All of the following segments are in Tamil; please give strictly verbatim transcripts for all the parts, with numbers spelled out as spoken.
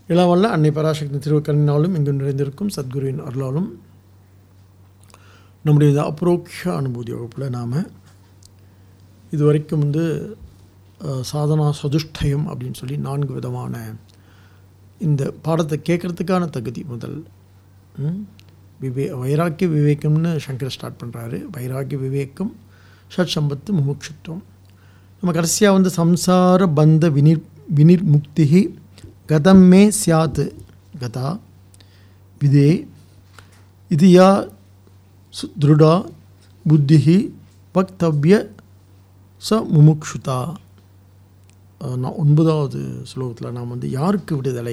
இளவல்ல அன்னை பராசக்தி திருவக்கரணினாலும் இங்கு நிறைந்திருக்கும் சத்குருவின் அருளாலும் நம்முடைய இந்த அப்ரோக்ஷ அனுபூதி வகுப்பில் நாம் இது வரைக்கும் வந்து சாதனா சதுஷ்டயம் அப்படின்னு சொல்லி நான்கு விதமான இந்த பாடத்தை கேட்குறதுக்கான தகுதி முதல் விவே வைராக்கிய விவேகம்னு சங்கர் ஸ்டார்ட் பண்ணுறாரு. வைராக்கிய விவேகம், ஷட் சம்பத்து, முமுட்சுத்துவம். நம்ம கடைசியாக வந்து சம்சார பந்த வினிர் வினிர் முக்திகி கதம் மே சியாத் கதா விதே இதியா திருடா புத்திஹி வக்தவ்ய ச முமுக்ஷுதா. நான் ஒன்பதாவது ஸ்லோகத்தில் நாம் வந்து யாருக்கு விடுதலை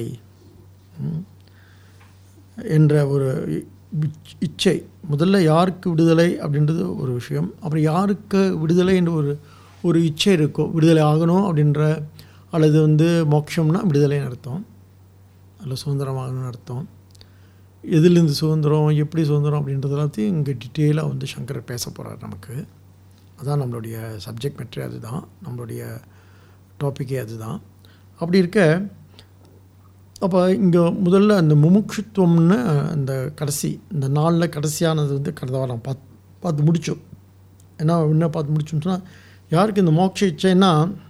என்ற ஒரு இச்சை, முதல்ல யாருக்கு விடுதலை அப்படின்றது ஒரு விஷயம், அப்புறம் யாருக்கு விடுதலை என்ற ஒரு ஒரு இச்சை இருக்கும், விடுதலை ஆகணும் அப்படின்ற, அல்லது வந்து மோட்சம்னா விடுதலைன்னு அர்த்தம், அதில் சுதந்திரமாகணும்னு அர்த்தம். எதுலேருந்து சுதந்திரம், எப்படி சுதந்திரம் அப்படின்றது எல்லாத்தையும் இங்கே டீட்டெயிலாக வந்து சங்கரர் பேச போகிறார் நமக்கு. அதான் நம்மளுடைய சப்ஜெக்ட் மேட்ரே, அதுதான் நம்மளுடைய டாப்பிக்கே அதுதான். அப்படி இருக்க அப்போ இங்கே முதல்ல அந்த முமுட்சுத்துவம்னு அந்த கடைசி இந்த நாளில் கடைசியானது வந்து கடந்த வாரம் பார்த்து பார்த்து முடித்தோம். என்ன என்ன பார்த்து முடிச்சோம்னு சொன்னால், யாருக்கு இந்த மோட்ச இச்சைன்னா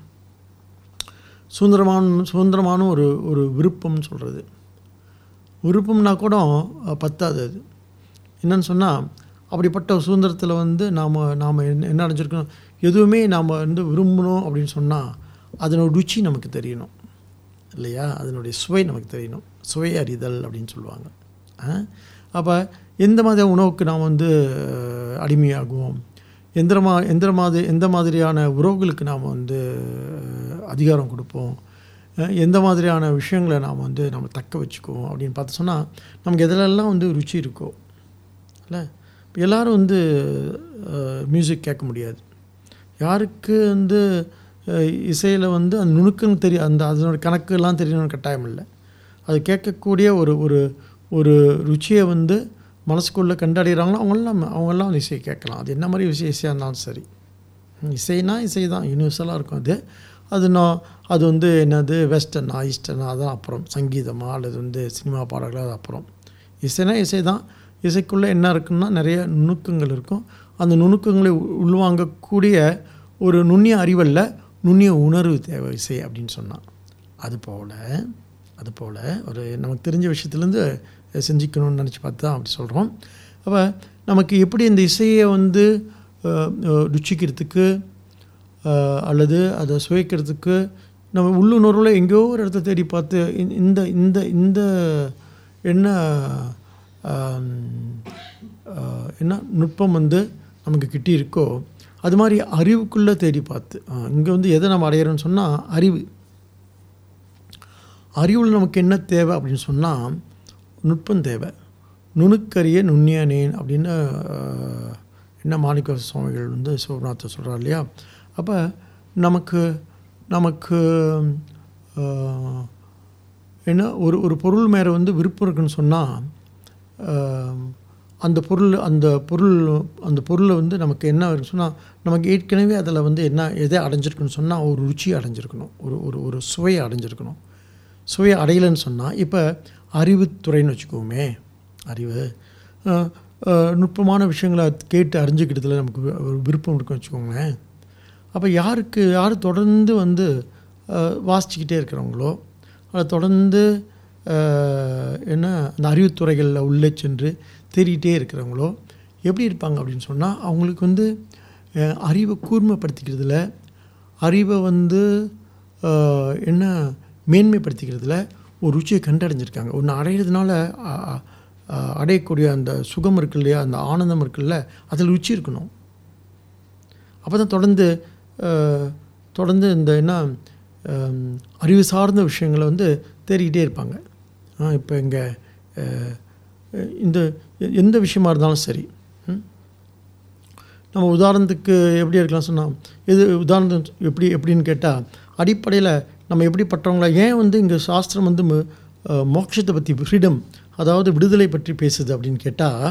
சுதந்திரமான சுதந்திரமான ஒரு ஒரு விருப்பம்னு சொல்கிறது. விருப்பம்னா கூட பத்தாது. அது என்னன்னு சொன்னால், அப்படிப்பட்ட சுதந்திரத்தில் வந்து நாம் நாம் என்ன என்ன அடைஞ்சிருக்கணும், எதுவுமே நாம் வந்து விரும்பணும் அப்படின்னு சொன்னால் அதனோட ருச்சி நமக்கு தெரியணும் இல்லையா, அதனுடைய சுவை நமக்கு தெரியணும். சுவை அறிதல் அப்படின்னு சொல்லுவாங்க. அப்போ எந்த மாதிரி உணவுக்கு நாம் வந்து அடிமையாகுவோம், எந்த மா எந்த மாதிரி எந்த மாதிரியான உறவுகளுக்கு நாம் வந்து அதிகாரம் கொடுப்போம், எந்த மாதிரியான விஷயங்களை நாம் வந்து நம்ம தக்க வச்சுக்குவோம் அப்படின்னு பார்த்து சொன்னால், நமக்கு எதிலெல்லாம் வந்து ருச்சி இருக்கோ இல்லை. இப்போ எல்லோரும் வந்து மியூசிக் கேட்க முடியாது. யாருக்கு வந்து இசையில் வந்து அந்த நுணுக்கம் தெரியும், அந்த அதனோட கணக்குலாம் தெரியணும்னு கட்டாயம் இல்லை. அது கேட்கக்கூடிய ஒரு ஒரு ஒரு ருச்சியை வந்து மனசுக்குள்ளே கண்டடைகிறாங்களோ அவங்களாம் அவங்கெல்லாம் அந்த இசையை கேட்கலாம். அது என்ன மாதிரி விஷயம் இசையாக இருந்தாலும் சரி, இசைனா இசை தான், யூனிவர்சலாக இருக்கும். அது அது நான் அது வந்து என்னது வெஸ்டர்னா ஈஸ்டர்னா அதான் அப்புறம், சங்கீதமாக அல்லது வந்து சினிமா பாடல்கள் அது அப்புறம். இசைனா இசை தான். இசைக்குள்ளே என்ன இருக்குன்னா நிறைய நுணுக்கங்கள் இருக்கும். அந்த நுணுக்கங்களை உள்வாங்கக்கூடிய ஒரு நுண்ணிய அறிவல்ல, நுண்ணிய உணர்வு தேவை இசை அப்படின்னு சொன்னான். அதுபோல் அதுபோல் ஒரு நமக்கு தெரிஞ்ச விஷயத்துலேருந்து செஞ்சுக்கணும்னு நினச்சி பார்த்து தான் அப்படி சொல்கிறோம். அப்போ நமக்கு எப்படி இந்த இசையை வந்து ருச்சிக்கிறதுக்கு அல்லது அதை சுவைக்கிறதுக்கு நம்ம உள்ளுணர்வில் எங்கேயோ ஒரு இடத்த தேடி பார்த்து இந்த இந்த இந்த என்ன என்ன நுட்பம் வந்து நமக்கு கிட்டி இருக்கோ, அது மாதிரி அறிவுக்குள்ளே தேடி பார்த்து இங்கே வந்து எதை நம்ம அடையிறோன்னு சொன்னால் அறிவு. அறிவில் நமக்கு என்ன தேவை அப்படின்னு சொன்னால் நுட்பம் தேவை. நுணுக்கரிய நுண்ணியனேன் அப்படின்னு என்ன மாணிக்க சுவாமிகள் வந்து சிவநாத்தை சொல்கிறார் இல்லையா. அப்போ நமக்கு நமக்கு என்ன ஒரு ஒரு பொருள் மேலே வந்து விருப்பம் இருக்குன்னு சொன்னால், அந்த பொருள் அந்த பொருள் அந்த பொருளை வந்து நமக்கு என்ன இருக்குன்னு சொன்னால், நமக்கு ஏற்கனவே அதில் வந்து என்ன எதை அடைஞ்சிருக்குன்னு சொன்னால் ஒரு ருச்சி அடைஞ்சிருக்கணும், ஒரு ஒரு ஒரு சுவையை அடைஞ்சிருக்கணும். சுவையை அடையலைன்னு சொன்னால், இப்போ அறிவுத்துறைன்னு வச்சுக்கோமே, அறிவு நுட்பமான விஷயங்களை கேட்டு அறிஞ்சிக்கிட்டதில் நமக்கு விருப்பம் இருக்குன்னு வச்சுக்கோங்களேன். அப்போ யாருக்கு யார் தொடர்ந்து வந்து வாசிச்சுக்கிட்டே இருக்கிறவங்களோ, அதை தொடர்ந்து என்ன அந்த அறிவுத்துறைகளில் உள்ளே சென்று தேடிக்கிட்டே இருக்கிறவங்களோ எப்படி இருப்பாங்க அப்படின்னு சொன்னால், அவங்களுக்கு வந்து அறிவை கூர்மைப்படுத்திக்கிறதுல, அறிவை வந்து என்ன மேன்மைப்படுத்திக்கிறதுல ஒரு ருச்சியை கண்டடைஞ்சிருக்காங்க. ஒன்று அடையிறதுனால அடையக்கூடிய அந்த சுகம் இருக்கு இல்லையா, அந்த ஆனந்தம் இருக்குல்ல, அதில் ருச்சி இருக்கணும். அப்போ தான் தொடர்ந்து தொடர்ந்து இந்த என்ன அறிவு சார்ந்த விஷயங்களை வந்து தேடிக்கிட்டே இருப்பாங்க. இப்போ இங்கே இந்த எந்த விஷயமா இருந்தாலும் சரி, நம்ம உதாரணத்துக்கு எப்படி இருக்கலாம் சொன்னால், எது உதாரணத்துக்கு எப்படி எப்படின்னு கேட்டால், அடிப்படையில் நம்ம எப்படிப்பட்டவங்களா, ஏன் வந்து இங்கே சாஸ்திரம் வந்து மோட்சத்தை பற்றி, ஃப்ரீடம் அதாவது விடுதலை பற்றி பேசுது அப்படின்னு கேட்டால்,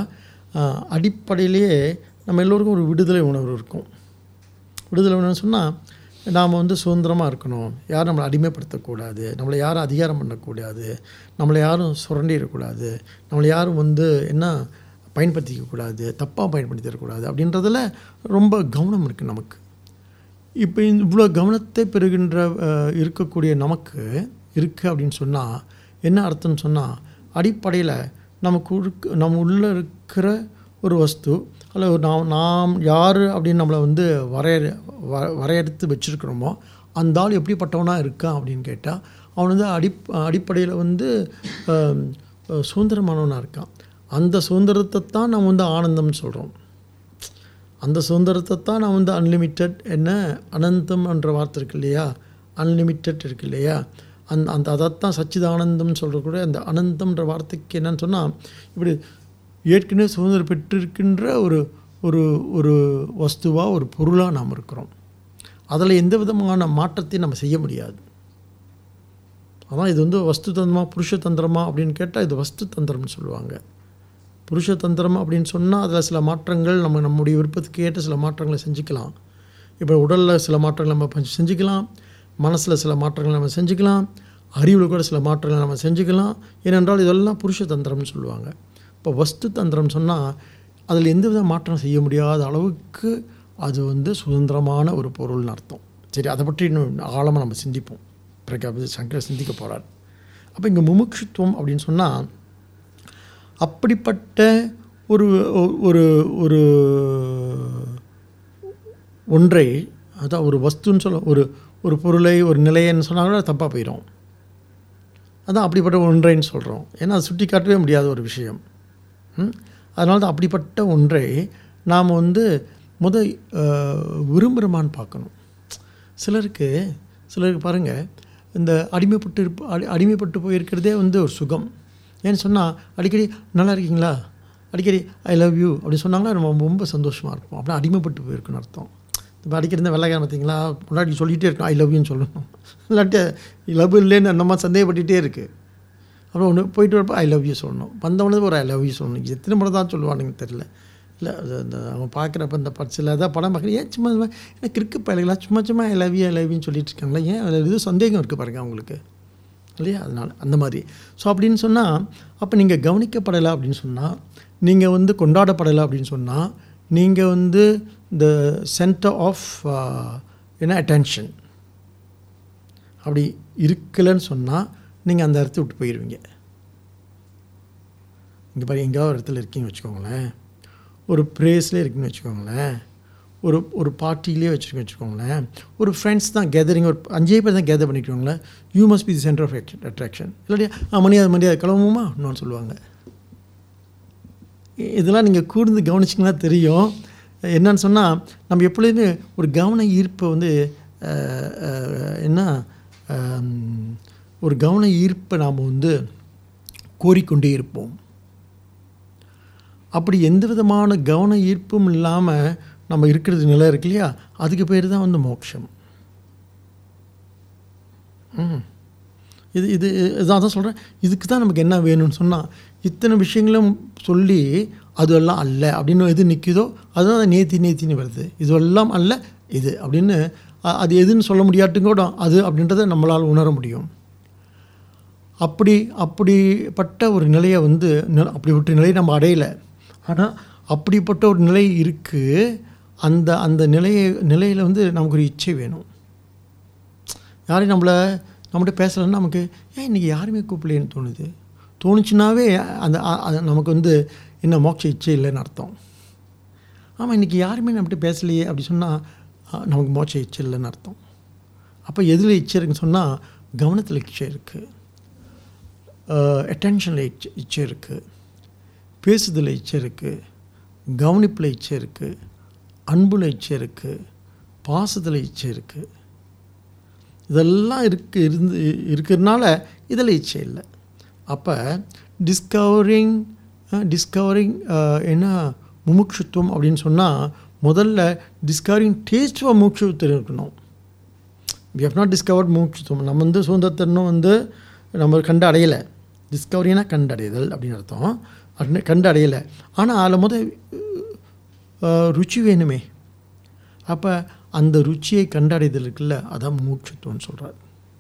அடிப்படையிலேயே நம்ம எல்லோருக்கும் ஒரு விடுதலை உணர்வு இருக்கும். விடுதலை உணர்வு சொன்னால், நாம் வந்து சுதந்திரமாக இருக்கணும், யாரும் நம்மளை அடிமைப்படுத்தக்கூடாது, நம்மளை யாரும் அதிகாரம் பண்ணக்கூடாது, நம்மளை யாரும் சுரண்டிடக்கூடாது, நம்மளை யாரும் வந்து என்ன பயன்படுத்திக்கக்கூடாது, தப்பாக பயன்படுத்திடக்கூடாது அப்படின்றதில் ரொம்ப கவனம் இருக்குது நமக்கு. இப்போ இவ்வளோ கவனத்தை பெறுகின்ற இருக்கக்கூடிய நமக்கு இருக்குது அப்படின்னு சொன்னால் என்ன அர்த்தம்னு சொன்னால், அடிப்படையில் நமக்கு இருக்க நம்ம உள்ளே இருக்கிற ஒரு வஸ்து அல்ல நாம் நாம் யார் அப்படின்னு நம்மளை வந்து வரைய வ வரையறுத்து வச்சுருக்கிறோமோ அந்த ஆள் எப்படிப்பட்டவனாக இருக்கான் அப்படின்னு கேட்டால் அவன் வந்து அடி அடிப்படையில் வந்து சுதந்திரமானவனாக இருக்கான். அந்த சுதந்திரத்தை தான் நம்ம வந்து ஆனந்தம்னு சொல்கிறோம். அந்த சுதந்திரத்தை தான் நான் வந்து அன்லிமிட்டெட் என்ன அனந்தம் என்ற வார்த்தை இருக்கு இல்லையா, அன்லிமிட்டெட் இருக்கு இல்லையா, அந் அந்த அதைத்தான் சச்சிதானந்தம்னு சொல்கிறக்கூட அந்த அனந்தம்ன்ற வார்த்தைக்கு என்னன்னு சொன்னால், இப்படி ஏற்கனவே சுதந்திரம் பெற்றிருக்கின்ற ஒரு ஒரு ஒரு வஸ்துவாக ஒரு பொருளாக நாம் இருக்கிறோம். அதில் எந்த விதமான மாற்றத்தையும் நம்ம செய்ய முடியாது. அதான் இது வந்து வஸ்து தந்திரமா புருஷ தந்திரமா அப்படின்னு கேட்டால் இது வஸ்து தந்திரம்னு சொல்லுவாங்க. புருஷ தந்திரம் அப்படின்னு சொன்னால் அதில் சில மாற்றங்கள் நம்ம நம்முடைய விருப்பத்துக்கு ஏற்ற சில மாற்றங்களை செஞ்சுக்கலாம். இப்போ உடலில் சில மாற்றங்கள் நம்ம செஞ்சுக்கலாம், மனசில் சில மாற்றங்கள் நம்ம செஞ்சுக்கலாம், அறிவில் கூட சில மாற்றங்களை நம்ம செஞ்சுக்கலாம். ஏனென்றால் இதெல்லாம் புருஷ தந்திரம்னு சொல்லுவாங்க. இப்போ வஸ்து தந்திரம் சொன்னால் அதில் எந்த வித மாற்றம் செய்ய முடியாத அளவுக்கு அது வந்து சுதந்திரமான ஒரு பொருள்னு அர்த்தம். சரி, அதை பற்றி இன்னும் ஆழமாக நம்ம சிந்திப்போம். பிறகு சங்கர் சிந்திக்க போகிறார். அப்போ இங்கே முமுட்சுத்துவம் அப்படின்னு சொன்னால் அப்படிப்பட்ட ஒரு ஒரு ஒரு ஒன்றை, அதான் ஒரு வஸ்துன்னு சொல்ல ஒரு ஒரு பொருளை ஒரு நிலையன்னு சொன்னாங்கன்னா தப்பாக போயிடும். அதான் அப்படிப்பட்ட ஒன்றைன்னு சொல்கிறோம். ஏன்னா அது சுட்டி காட்டவே முடியாத ஒரு விஷயம். அதனால தான் அப்படிப்பட்ட ஒன்றை நாம் வந்து முத விரும்புகிறோமான்னு பார்க்கணும். சிலருக்கு சிலருக்கு பாருங்கள், இந்த அடிமைப்பட்டு இருப்ப அடி அடிமைப்பட்டு போயிருக்கிறதே வந்து ஒரு சுகம். ஏன்னு சொன்னால் அடிக்கடி நல்லா இருக்கீங்களா, அடிக்கடி ஐ லவ் யூ அப்படி சொன்னாங்கன்னா நம்ம ரொம்ப சந்தோஷமாக இருப்போம். அப்படின்னா அடிமைப்பட்டு போயிருக்குன்னு அர்த்தம். இப்போ அடிக்கடி இந்த வெள்ளைக்காரன் பார்த்தீங்களா, முன்னாடி சொல்லிகிட்டே இருக்கோம் ஐ லவ் யூன்னு சொல்லணும், இல்லாட்டி லவ் இல்லைன்னு அந்த மாதிரி சந்தேகப்பட்டுகிட்டே இருக்குது. அப்புறம் ஒன்று போயிட்டு வரப்போ ஐ லவ் யூ சொல்லணும், வந்தவனது ஒரு ஐ லவ் யூ சொல்லணும். எத்தனை முறை தான் சொல்லுவானுங்க தெரில. இல்லை இந்த அவங்க பார்க்குறப்ப இந்த பட்சில் ஏதாவது படம் பார்க்குறேன், ஏன் சும்மா எனக்கு இருக்கு பயலுங்களா சும்மா சும்மா I love you I love யூன்னு சொல்லிட்டு இருக்காங்களா, ஏன் அதில் இது சந்தேகம் இருக்குது பாருங்கள் அவங்களுக்கு இல்லையா. அதனால் அந்த மாதிரி. ஸோ அப்படின்னு சொன்னால் அப்போ நீங்கள் கவனிக்கப்படலை அப்படின்னு சொன்னால், நீங்கள் வந்து கொண்டாடப்படலை அப்படின்னு சொன்னால், நீங்கள் வந்து இந்த சென்டர் ஆஃப் என்ன அட்டென்ஷன் அப்படி இருக்கலைன்னு சொன்னால் நீங்கள் அந்த இடத்த விட்டு போயிடுவீங்க. இங்கே பாரு, எங்கேயாவது ஒரு இடத்துல இருக்கீங்கன்னு வச்சுக்கோங்களேன், ஒரு ப்ரேஸ்லேயே இருக்குன்னு வச்சுக்கோங்களேன், ஒரு ஒரு பார்ட்டிலே வச்சுருக்க வச்சுக்கோங்களேன், ஒரு ஃப்ரெண்ட்ஸ் தான் கேதரிங், ஒரு அஞ்சே பேர் தான் கேதர் பண்ணிக்கோங்களேன், you must be the centre of attraction. இல்லாட்டியா ஆ மணியாது மணியாது கிளம்புமா இன்னொன்று சொல்லுவாங்க. இதெல்லாம் நீங்கள் கூர்ந்து கவனிச்சிங்கன்னா தெரியும். என்னன்னு சொன்னால் நம்ம எப்பொழுதுமே ஒரு கவன ஈர்ப்பை வந்து என்ன ஒரு கவன ஈர்ப்பை நாம் வந்து கோரிக்கொண்டே இருப்போம். அப்படி எந்த விதமான கவன ஈர்ப்பும் இல்லாமல் நம்ம இருக்கிறது நிலை இருக்கு இல்லையா, அதுக்கு பேர் தான் வந்து மோட்சம். ம் இது இது இதான் தான் சொல்கிறேன். இதுக்கு தான் நமக்கு என்ன வேணும்னு சொன்னால், இத்தனை விஷயங்களும் சொல்லி அதுவெல்லாம் அல்ல அப்படின்னு எது நிற்குதோ அதுதான் நேத்தி நேத்தின்னு வருது. இதுவெல்லாம் அல்ல இது அப்படின்னு அது எதுன்னு சொல்ல முடியாட்டும் கூட அது அப்படின்றத நம்மளால் உணர முடியும். அப்படி அப்படிப்பட்ட ஒரு நிலையை வந்து அப்படிப்பட்ட நிலையை நம்ம அடையலை. ஆனால் அப்படிப்பட்ட ஒரு நிலை இருக்குது. அந்த அந்த நிலையை நிலையில் வந்து நமக்கு ஒரு இச்சை வேணும். யாரையும் நம்மளை நம்மகிட்ட பேசலைன்னா நமக்கு ஏன் இன்றைக்கி யாருமே கூப்பிடலேன்னு தோணுது. தோணுச்சுன்னாவே அந்த நமக்கு வந்து என்ன மோட்ச இச்சை இல்லைன்னு அர்த்தம். ஆமாம், இன்றைக்கி யாருமே நம்மகிட்ட பேசலையே அப்படி சொன்னால் நமக்கு மோட்ச இச்சை இல்லைன்னு அர்த்தம். அப்போ எதில் இச்சை இருக்குன்னு சொன்னால் கவனத்தில் இச்சை இருக்குது, அட்டென்ஷனில் இச்சை இச்சை இருக்குது, பேசுதல் இச்சை இருக்குது, கவனிப்பில் இச்சை இருக்குது, அன்புல இச்சை இருக்குது, பாசத்தில் இச்சை இருக்குது. இதெல்லாம் இருக்கு இருந்து இருக்கிறதுனால இதில் இச்சை இல்லை. அப்போ டிஸ்கவரிங் டிஸ்கவரிங் என்ன முமுட்சுத்துவம் அப்படின்னு சொன்னால் முதல்ல டிஸ்கவரிங் டேஸ்ட் ஃபார் முமுட்சுத்துவம் இருக்கணும். வி ஹவ் நாட் டிஸ்கவர்ட் முமுட்சுத்துவம். நம்ம வந்து சுதந்திரத்தன்னும் வந்து நம்ம கண்டு அடையலை. டிஸ்கவரினா கண்டடைதல் அப்படின்னு அர்த்தம். அது கண்டு அடையலை. ஆனால் அதில் முதல் ருச்சி வேணுமே. அப்போ அந்த ருச்சியை கண்டடைதல் இருக்குல்ல, அதான் மூச்சுத்துவம்னு சொல்கிறார்.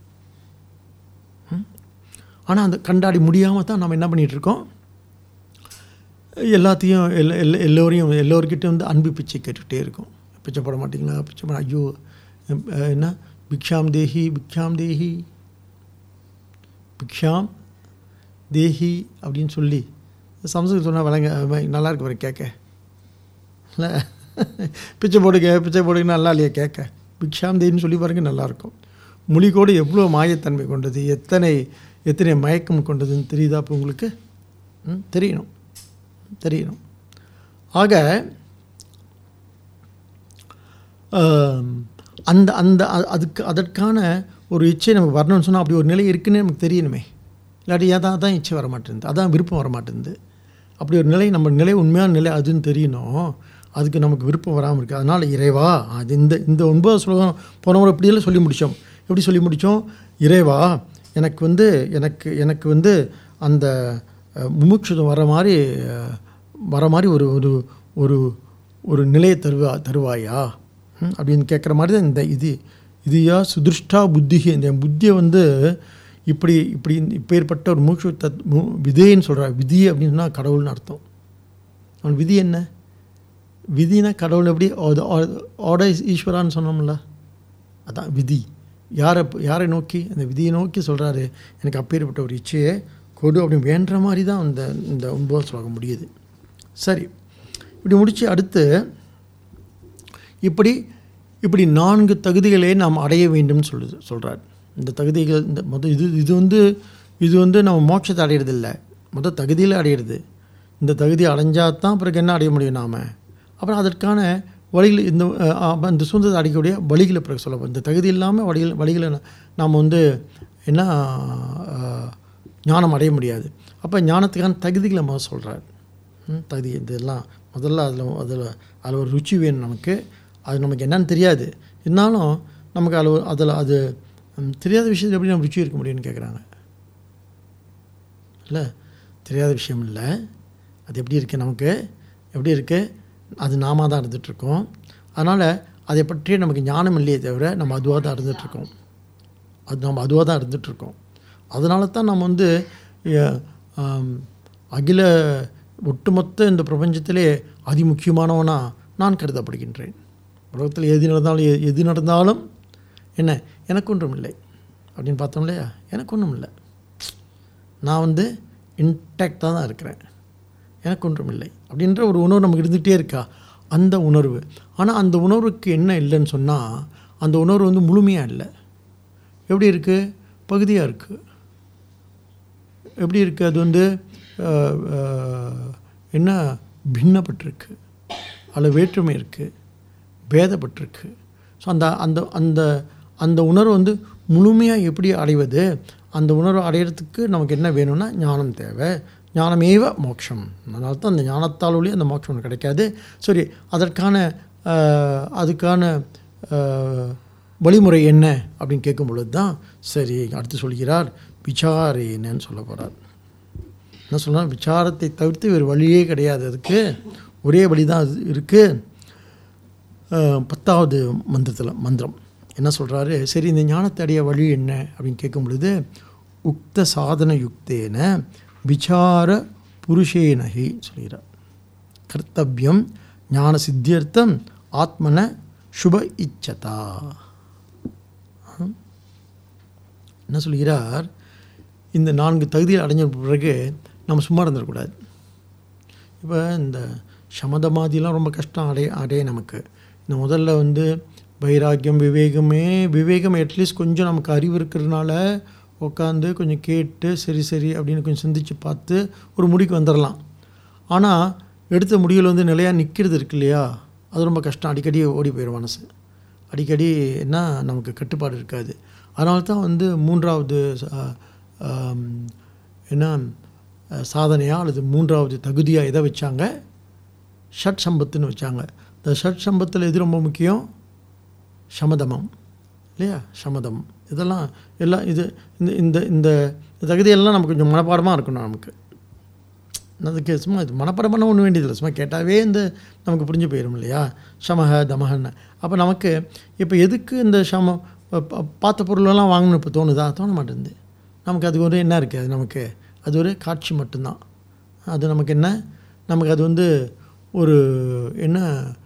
ஆனால் அந்த கண்டாடி முடியாமல் தான் நம்ம என்ன பண்ணிகிட்ருக்கோம், எல்லாத்தையும் எல்ல எல்ல எல்லோரையும் எல்லோருக்கிட்டையும் வந்து அன்பு பிச்சை கேட்டுக்கிட்டே இருக்கும். பிச்சை போட மாட்டிங்களா, பிச்சை போட, ஐயோ என்ன பிக்ஷாம் தேஹி பிக்ஷாம் தேஹி பிக்ஷாம் தேஹி அப்படின்னு சொல்லி சம்ஸ்கிருதம் சொன்னால் விளங்க நல்லா இருக்கு வர கேட்க இல்லை, பிச்சை போடுங்க பிச்சை போடுங்க நல்லா இல்லையா கேட்க, பிக்ஷாம் தேன்னு சொல்லி பாருங்க நல்லாயிருக்கும். மொழி கூட எவ்வளோ மாயத்தன்மை கொண்டது, எத்தனை எத்தனை மயக்கம் கொண்டதுன்னு தெரியுதா இப்போ உங்களுக்கு? தெரியணும் தெரியணும் ஆக அந்த அந்த அதுக்கு அதற்கான ஒரு இச்சை நமக்கு வரணும்னு சொன்னால் அப்படி ஒரு நிலை இருக்குன்னு நமக்கு தெரியணுமே. இல்லாட்டி அதான் தான் இச்சை வர மாட்டேங்குது, அதான் விருப்பம் வர மாட்டேங்குது. அப்படி ஒரு நிலை, நம்ம நிலை உண்மையான நிலை அதுன்னு தெரியணும். அதுக்கு நமக்கு விருப்பம் வராமல் இருக்குது. அதனால் இறைவா, அது இந்த இந்த ஒன்பது ஸ்லோகம் போன முறை இப்படியெல்லாம் சொல்லி முடித்தோம். எப்படி சொல்லி முடித்தோம்? இறைவா எனக்கு வந்து எனக்கு எனக்கு வந்து அந்த முமுட்சுதம் வர மாதிரி வர மாதிரி ஒரு ஒரு ஒரு ஒரு நிலையை தருவா தருவாயா அப்படின்னு கேட்குற மாதிரி தான் இந்த இது இதுயா சுதிருஷ்டா புத்தி. இந்த புத்தியை வந்து இப்படி இப்படி இப்போ ஏற்பட்ட ஒரு மூச்சு தத் மு விதைன்னு சொல்கிறா. விதி அப்படின்னு சொன்னால் கடவுள்னு அர்த்தம். அவன் விதி என்ன? விதினா கடவுள் எப்படி ஆட ஈஸ்வரான்னு சொன்னோம்ல, அதான் விதி. யாரை யாரை நோக்கி? அந்த விதியை நோக்கி சொல்கிறாரு, எனக்கு அப்பேற்பட்ட ஒரு இச்சையை கொடு அப்படின்னு வேண்டுற மாதிரி தான் அந்த இந்த ஒன்பது ஸ்லோகம் முடியுது. சரி, இப்படி முடித்து அடுத்து இப்படி இப்படி நான்கு தகுதிகளை நாம் அடைய வேண்டும்னு சொல்லுது சொல்கிறார். இந்த தகுதிகள் இந்த மொதல் இது இது வந்து இது வந்து நம்ம மோட்சத்தை அடையிறதில்லை, மொதல் தகுதியில் அடையிறது. இந்த தகுதியை அடைஞ்சால் தான் பிறகு என்ன அடைய முடியும் நாம். அப்புறம் அதற்கான வழிகள் இந்த இந்த சுதந்திரத்தை அடைக்கக்கூடிய வழிகளை பிறகு சொல்லப்போம். இந்த தகுதி இல்லாமல் வழிகள் வழிகளை நாம் வந்து என்ன ஞானம் அடைய முடியாது. அப்போ ஞானத்துக்கான தகுதிகளை முதல் சொல்கிறார். தகுதி இதெல்லாம் முதல்ல அதில் அதில் அதில் ஒரு ருச்சி வேணும் நமக்கு. அது நமக்கு என்னன்னு தெரியாது, இருந்தாலும் நமக்கு அதில் அதில் அது தெரியாத விஷயத்தில் எப்படி நம்ம ருச்சி இருக்க முடியும்னு கேட்குறாங்க. இல்லை, தெரியாத விஷயம் இல்லை, அது எப்படி இருக்குது நமக்கு, எப்படி இருக்குது, அது நாம தான் இருந்துகிட்ருக்கோம். அதனால் அதை பற்றி நமக்கு ஞானம் இல்லையே தவிர நம்ம அதுவாக தான் இருந்துகிட்ருக்கோம். அது நம்ம அதுவாக தான் இருந்துகிட்ருக்கோம். அதனால தான் நம்ம வந்து அகில ஒட்டுமொத்த இந்த பிரபஞ்சத்திலே அதிமுக்கியமானவனாக நான் கருதப்படுகின்றேன். உலகத்தில் எது நடந்தாலும் எது நடந்தாலும் என்ன எனக்கு ஒன்றும் இல்லை அப்படின்னு பார்த்தோம் இல்லையா, எனக்கு ஒன்றும் இல்லை, நான் வந்து இன்டாக்டாக தான் இருக்கிறேன், எனக்கு ஒன்றும் இல்லை அப்படின்ற ஒரு உணர்வு நமக்கு இருந்துகிட்டே இருக்கா, அந்த உணர்வு. ஆனால் அந்த உணர்வுக்கு என்ன இல்லைன்னு சொன்னால், அந்த உணர்வு வந்து முழுமையாக இல்லை. எப்படி இருக்குது? பகுதியாக இருக்குது. எப்படி இருக்குது? அது வந்து என்ன பின்னப்பட்டிருக்கு, அதில் வேற்றுமை இருக்குது, பேதப்பட்டிருக்கு. ஸோ அந்த அந்த அந்த அந்த உணர்வு வந்து முழுமையாக எப்படி அடைவது? அந்த உணர்வு அடையிறதுக்கு நமக்கு என்ன வேணும்னா ஞானம் தேவை. ஞானமேவ மோட்சம். அதனால தான் அந்த ஞானத்தால் ஒளி அந்த மோட்சம் ஒன்று கிடைக்காது. சரி, அதற்கான அதுக்கான வழிமுறை என்ன அப்படின்னு கேட்கும் பொழுது தான் சரி அடுத்து சொல்கிறார் விசாரேனன்னு சொல்ல போகிறார். என்ன சொல்லலாம்? விசாரத்தை தவிர்த்து வேறு வழியே கிடையாது, அதுக்கு ஒரே வழி தான் அது இருக்குது. பத்தாவது மந்திரத்தில் மந்திரம் என்ன சொல்கிறாரு? சரி, இந்த ஞானத்தை அடைய வழி என்ன அப்படின்னு கேட்கும் பொழுது உக்த சாதன யுக்தேன விசார புருஷேனகி சொல்கிறார். கர்த்தவியம் ஞான சித்தியர்த்தம் ஆத்மன சுப இச்சதா. என்ன சொல்கிறார்? இந்த நான்கு தகுதியில் அடைஞ்ச பிறகு நம்ம சும்மா இருந்துடக்கூடாது. இப்போ இந்த சமதமாதிலாம் ரொம்ப கஷ்டம் அடைய அடைய நமக்கு. இந்த முதல்ல வந்து வைராக்கியம் விவேகமே விவேகம் அட்லீஸ்ட் கொஞ்சம் நமக்கு அறிவு இருக்கிறதுனால உட்காந்து கொஞ்சம் கேட்டு சரி சரி அப்படின்னு கொஞ்சம் சிந்திச்சு பார்த்து ஒரு முடிவுக்கு வந்துடலாம். ஆனால் எடுத்த முடிவில் வந்து நிலையாக நிற்கிறது இருக்கு இல்லையா, அது ரொம்ப கஷ்டம். அடிக்கடி ஓடி போயிடும் மனசு. அடிக்கடி என்ன நமக்கு கட்டுப்பாடு இருக்காது. அதனால தான் வந்து மூன்றாவது என்ன சாதனையாக அல்லது மூன்றாவது தகுதியாக எதை வச்சாங்க? ஷட் சம்பத்துன்னு வச்சாங்க. இந்த ஷட் சம்பத்தில் எது ரொம்ப முக்கியம்? சமதமம் இல்லையா? சமதம் இதெல்லாம் எல்லாம் இது இந்த இந்த இந்த தகுதியெல்லாம் நமக்கு கொஞ்சம் மனப்பாடமாக இருக்கணும். நமக்கு அதுக்கு சும்மா இது மனப்பாடம் பண்ண ஒன்றும் வேண்டியதில்லை, சும்மா கேட்டாவே இந்த நமக்கு புரிஞ்சு போயிடும் இல்லையா, ஷமஹ தமஹன்னு. அப்போ நமக்கு இப்போ எதுக்கு இந்த ஷம பார்த்த பொருளெல்லாம் வாங்கணும் இப்போ தோணுதா? தோண மாட்டேங்குது. நமக்கு அது ஒரு என்ன இருக்குது, அது நமக்கு அது ஒரு காட்சி மட்டும்தான். அது நமக்கு என்ன, நமக்கு அது வந்து ஒரு என்ன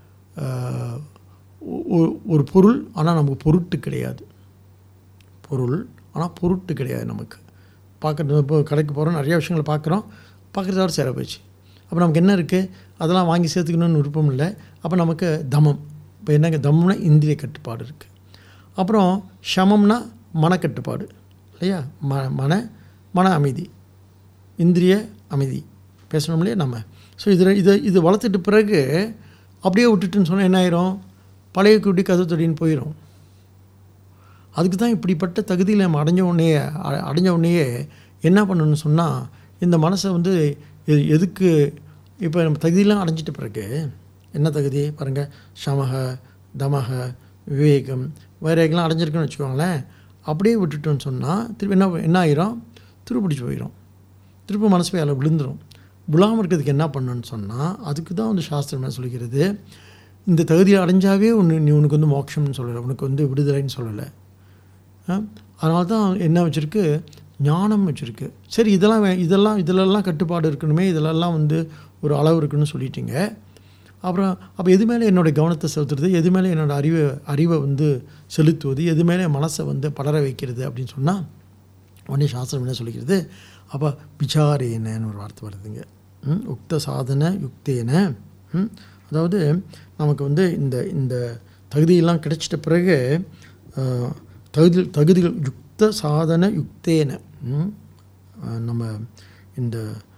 ஒரு பொருள், ஆனால் நமக்கு பொருட்டு கிடையாது. பொருள் ஆனால் பொருட்டு கிடையாது நமக்கு. பார்க்குறது இப்போ கடைக்கு போகிறோம், நிறைய விஷயங்களை பார்க்குறோம், பார்க்குறதோட சேர போயிடுச்சு. அப்போ நமக்கு என்ன இருக்குது, அதெல்லாம் வாங்கி சேர்த்துக்கணும்னு விருப்பம் இல்லை. அப்போ நமக்கு தமம். இப்போ என்னங்க தமம்னா இந்திரிய கட்டுப்பாடு இருக்குது. அப்புறம் ஷமம்னா மனக்கட்டுப்பாடு இல்லையா, ம மன மன அமைதி, இந்திரிய அமைதி பேசணும் இல்லையா நம்ம. ஸோ இதில் இதை இது வளர்த்துட்டு பிறகு அப்படியே விட்டுட்டுன்னு சொன்னால் என்ன ஆயிரும், பழைய குட்டி கதை தொடின்னு போயிடும். அதுக்கு தான் இப்படிப்பட்ட தகுதியில் நம்ம அடைஞ்ச உடனே அடைஞ்ச உடனேயே என்ன பண்ணணும்னு சொன்னால், இந்த மனசை வந்து எதுக்கு இப்போ நம்ம தகுதியெலாம் அடைஞ்சிட்ட பிறகு என்ன தகுதி பாருங்கள், ஷமஹ தமஹ விவேகம் வைராகியெலாம் அடைஞ்சிருக்குன்னு வச்சுக்கோங்களேன். அப்படியே விட்டுட்டோன்னு சொன்னால் திருப்பி என்ன என்ன ஆயிரும், திருப்பிடிச்சு போயிடும், திருப்பி மனசு போய் அதில் விழுந்துடும். விழாமல் இருக்கிறதுக்கு என்ன பண்ணணுன்னு சொன்னால், அதுக்கு தான் வந்து சாஸ்திரம் என்ன சொல்லிக்கிறது, இந்த தகுதியை அடைஞ்சாவே ஒன்று நீ உனக்கு வந்து மோட்சம்னு சொல்லலை, உனக்கு வந்து விடுதலைன்னு சொல்லலை. அதனால தான் என்ன வச்சுருக்கு, ஞானம் வச்சுருக்கு. சரி இதெல்லாம் இதெல்லாம் இதிலெல்லாம் கட்டுப்பாடு இருக்கணுமே, இதிலெல்லாம் வந்து ஒரு அளவு இருக்குன்னு சொல்லிட்டீங்க. அப்புறம் அப்போ எது மேலே என்னோடய கவனத்தை செலுத்துறது, எது மேலே என்னோடய அறிவை அறிவை வந்து செலுத்துவது, எது மேலே மனசை வந்து படர வைக்கிறது அப்படின்னு சொன்னால் உடனே சாஸ்திரம் என்ன சொல்லிக்கிறது, அப்போ விசாரேனன்னு ஒரு வார்த்தை வருதுங்க. உக்த சாதன யுக்தேன, அதாவது நமக்கு வந்து இந்த இந்த தகுதியெல்லாம் கிடைச்சிட்ட பிறகு தகுதி தகுதிகள் யுக்த சாதன யுக்தேன, நம்ம இந்த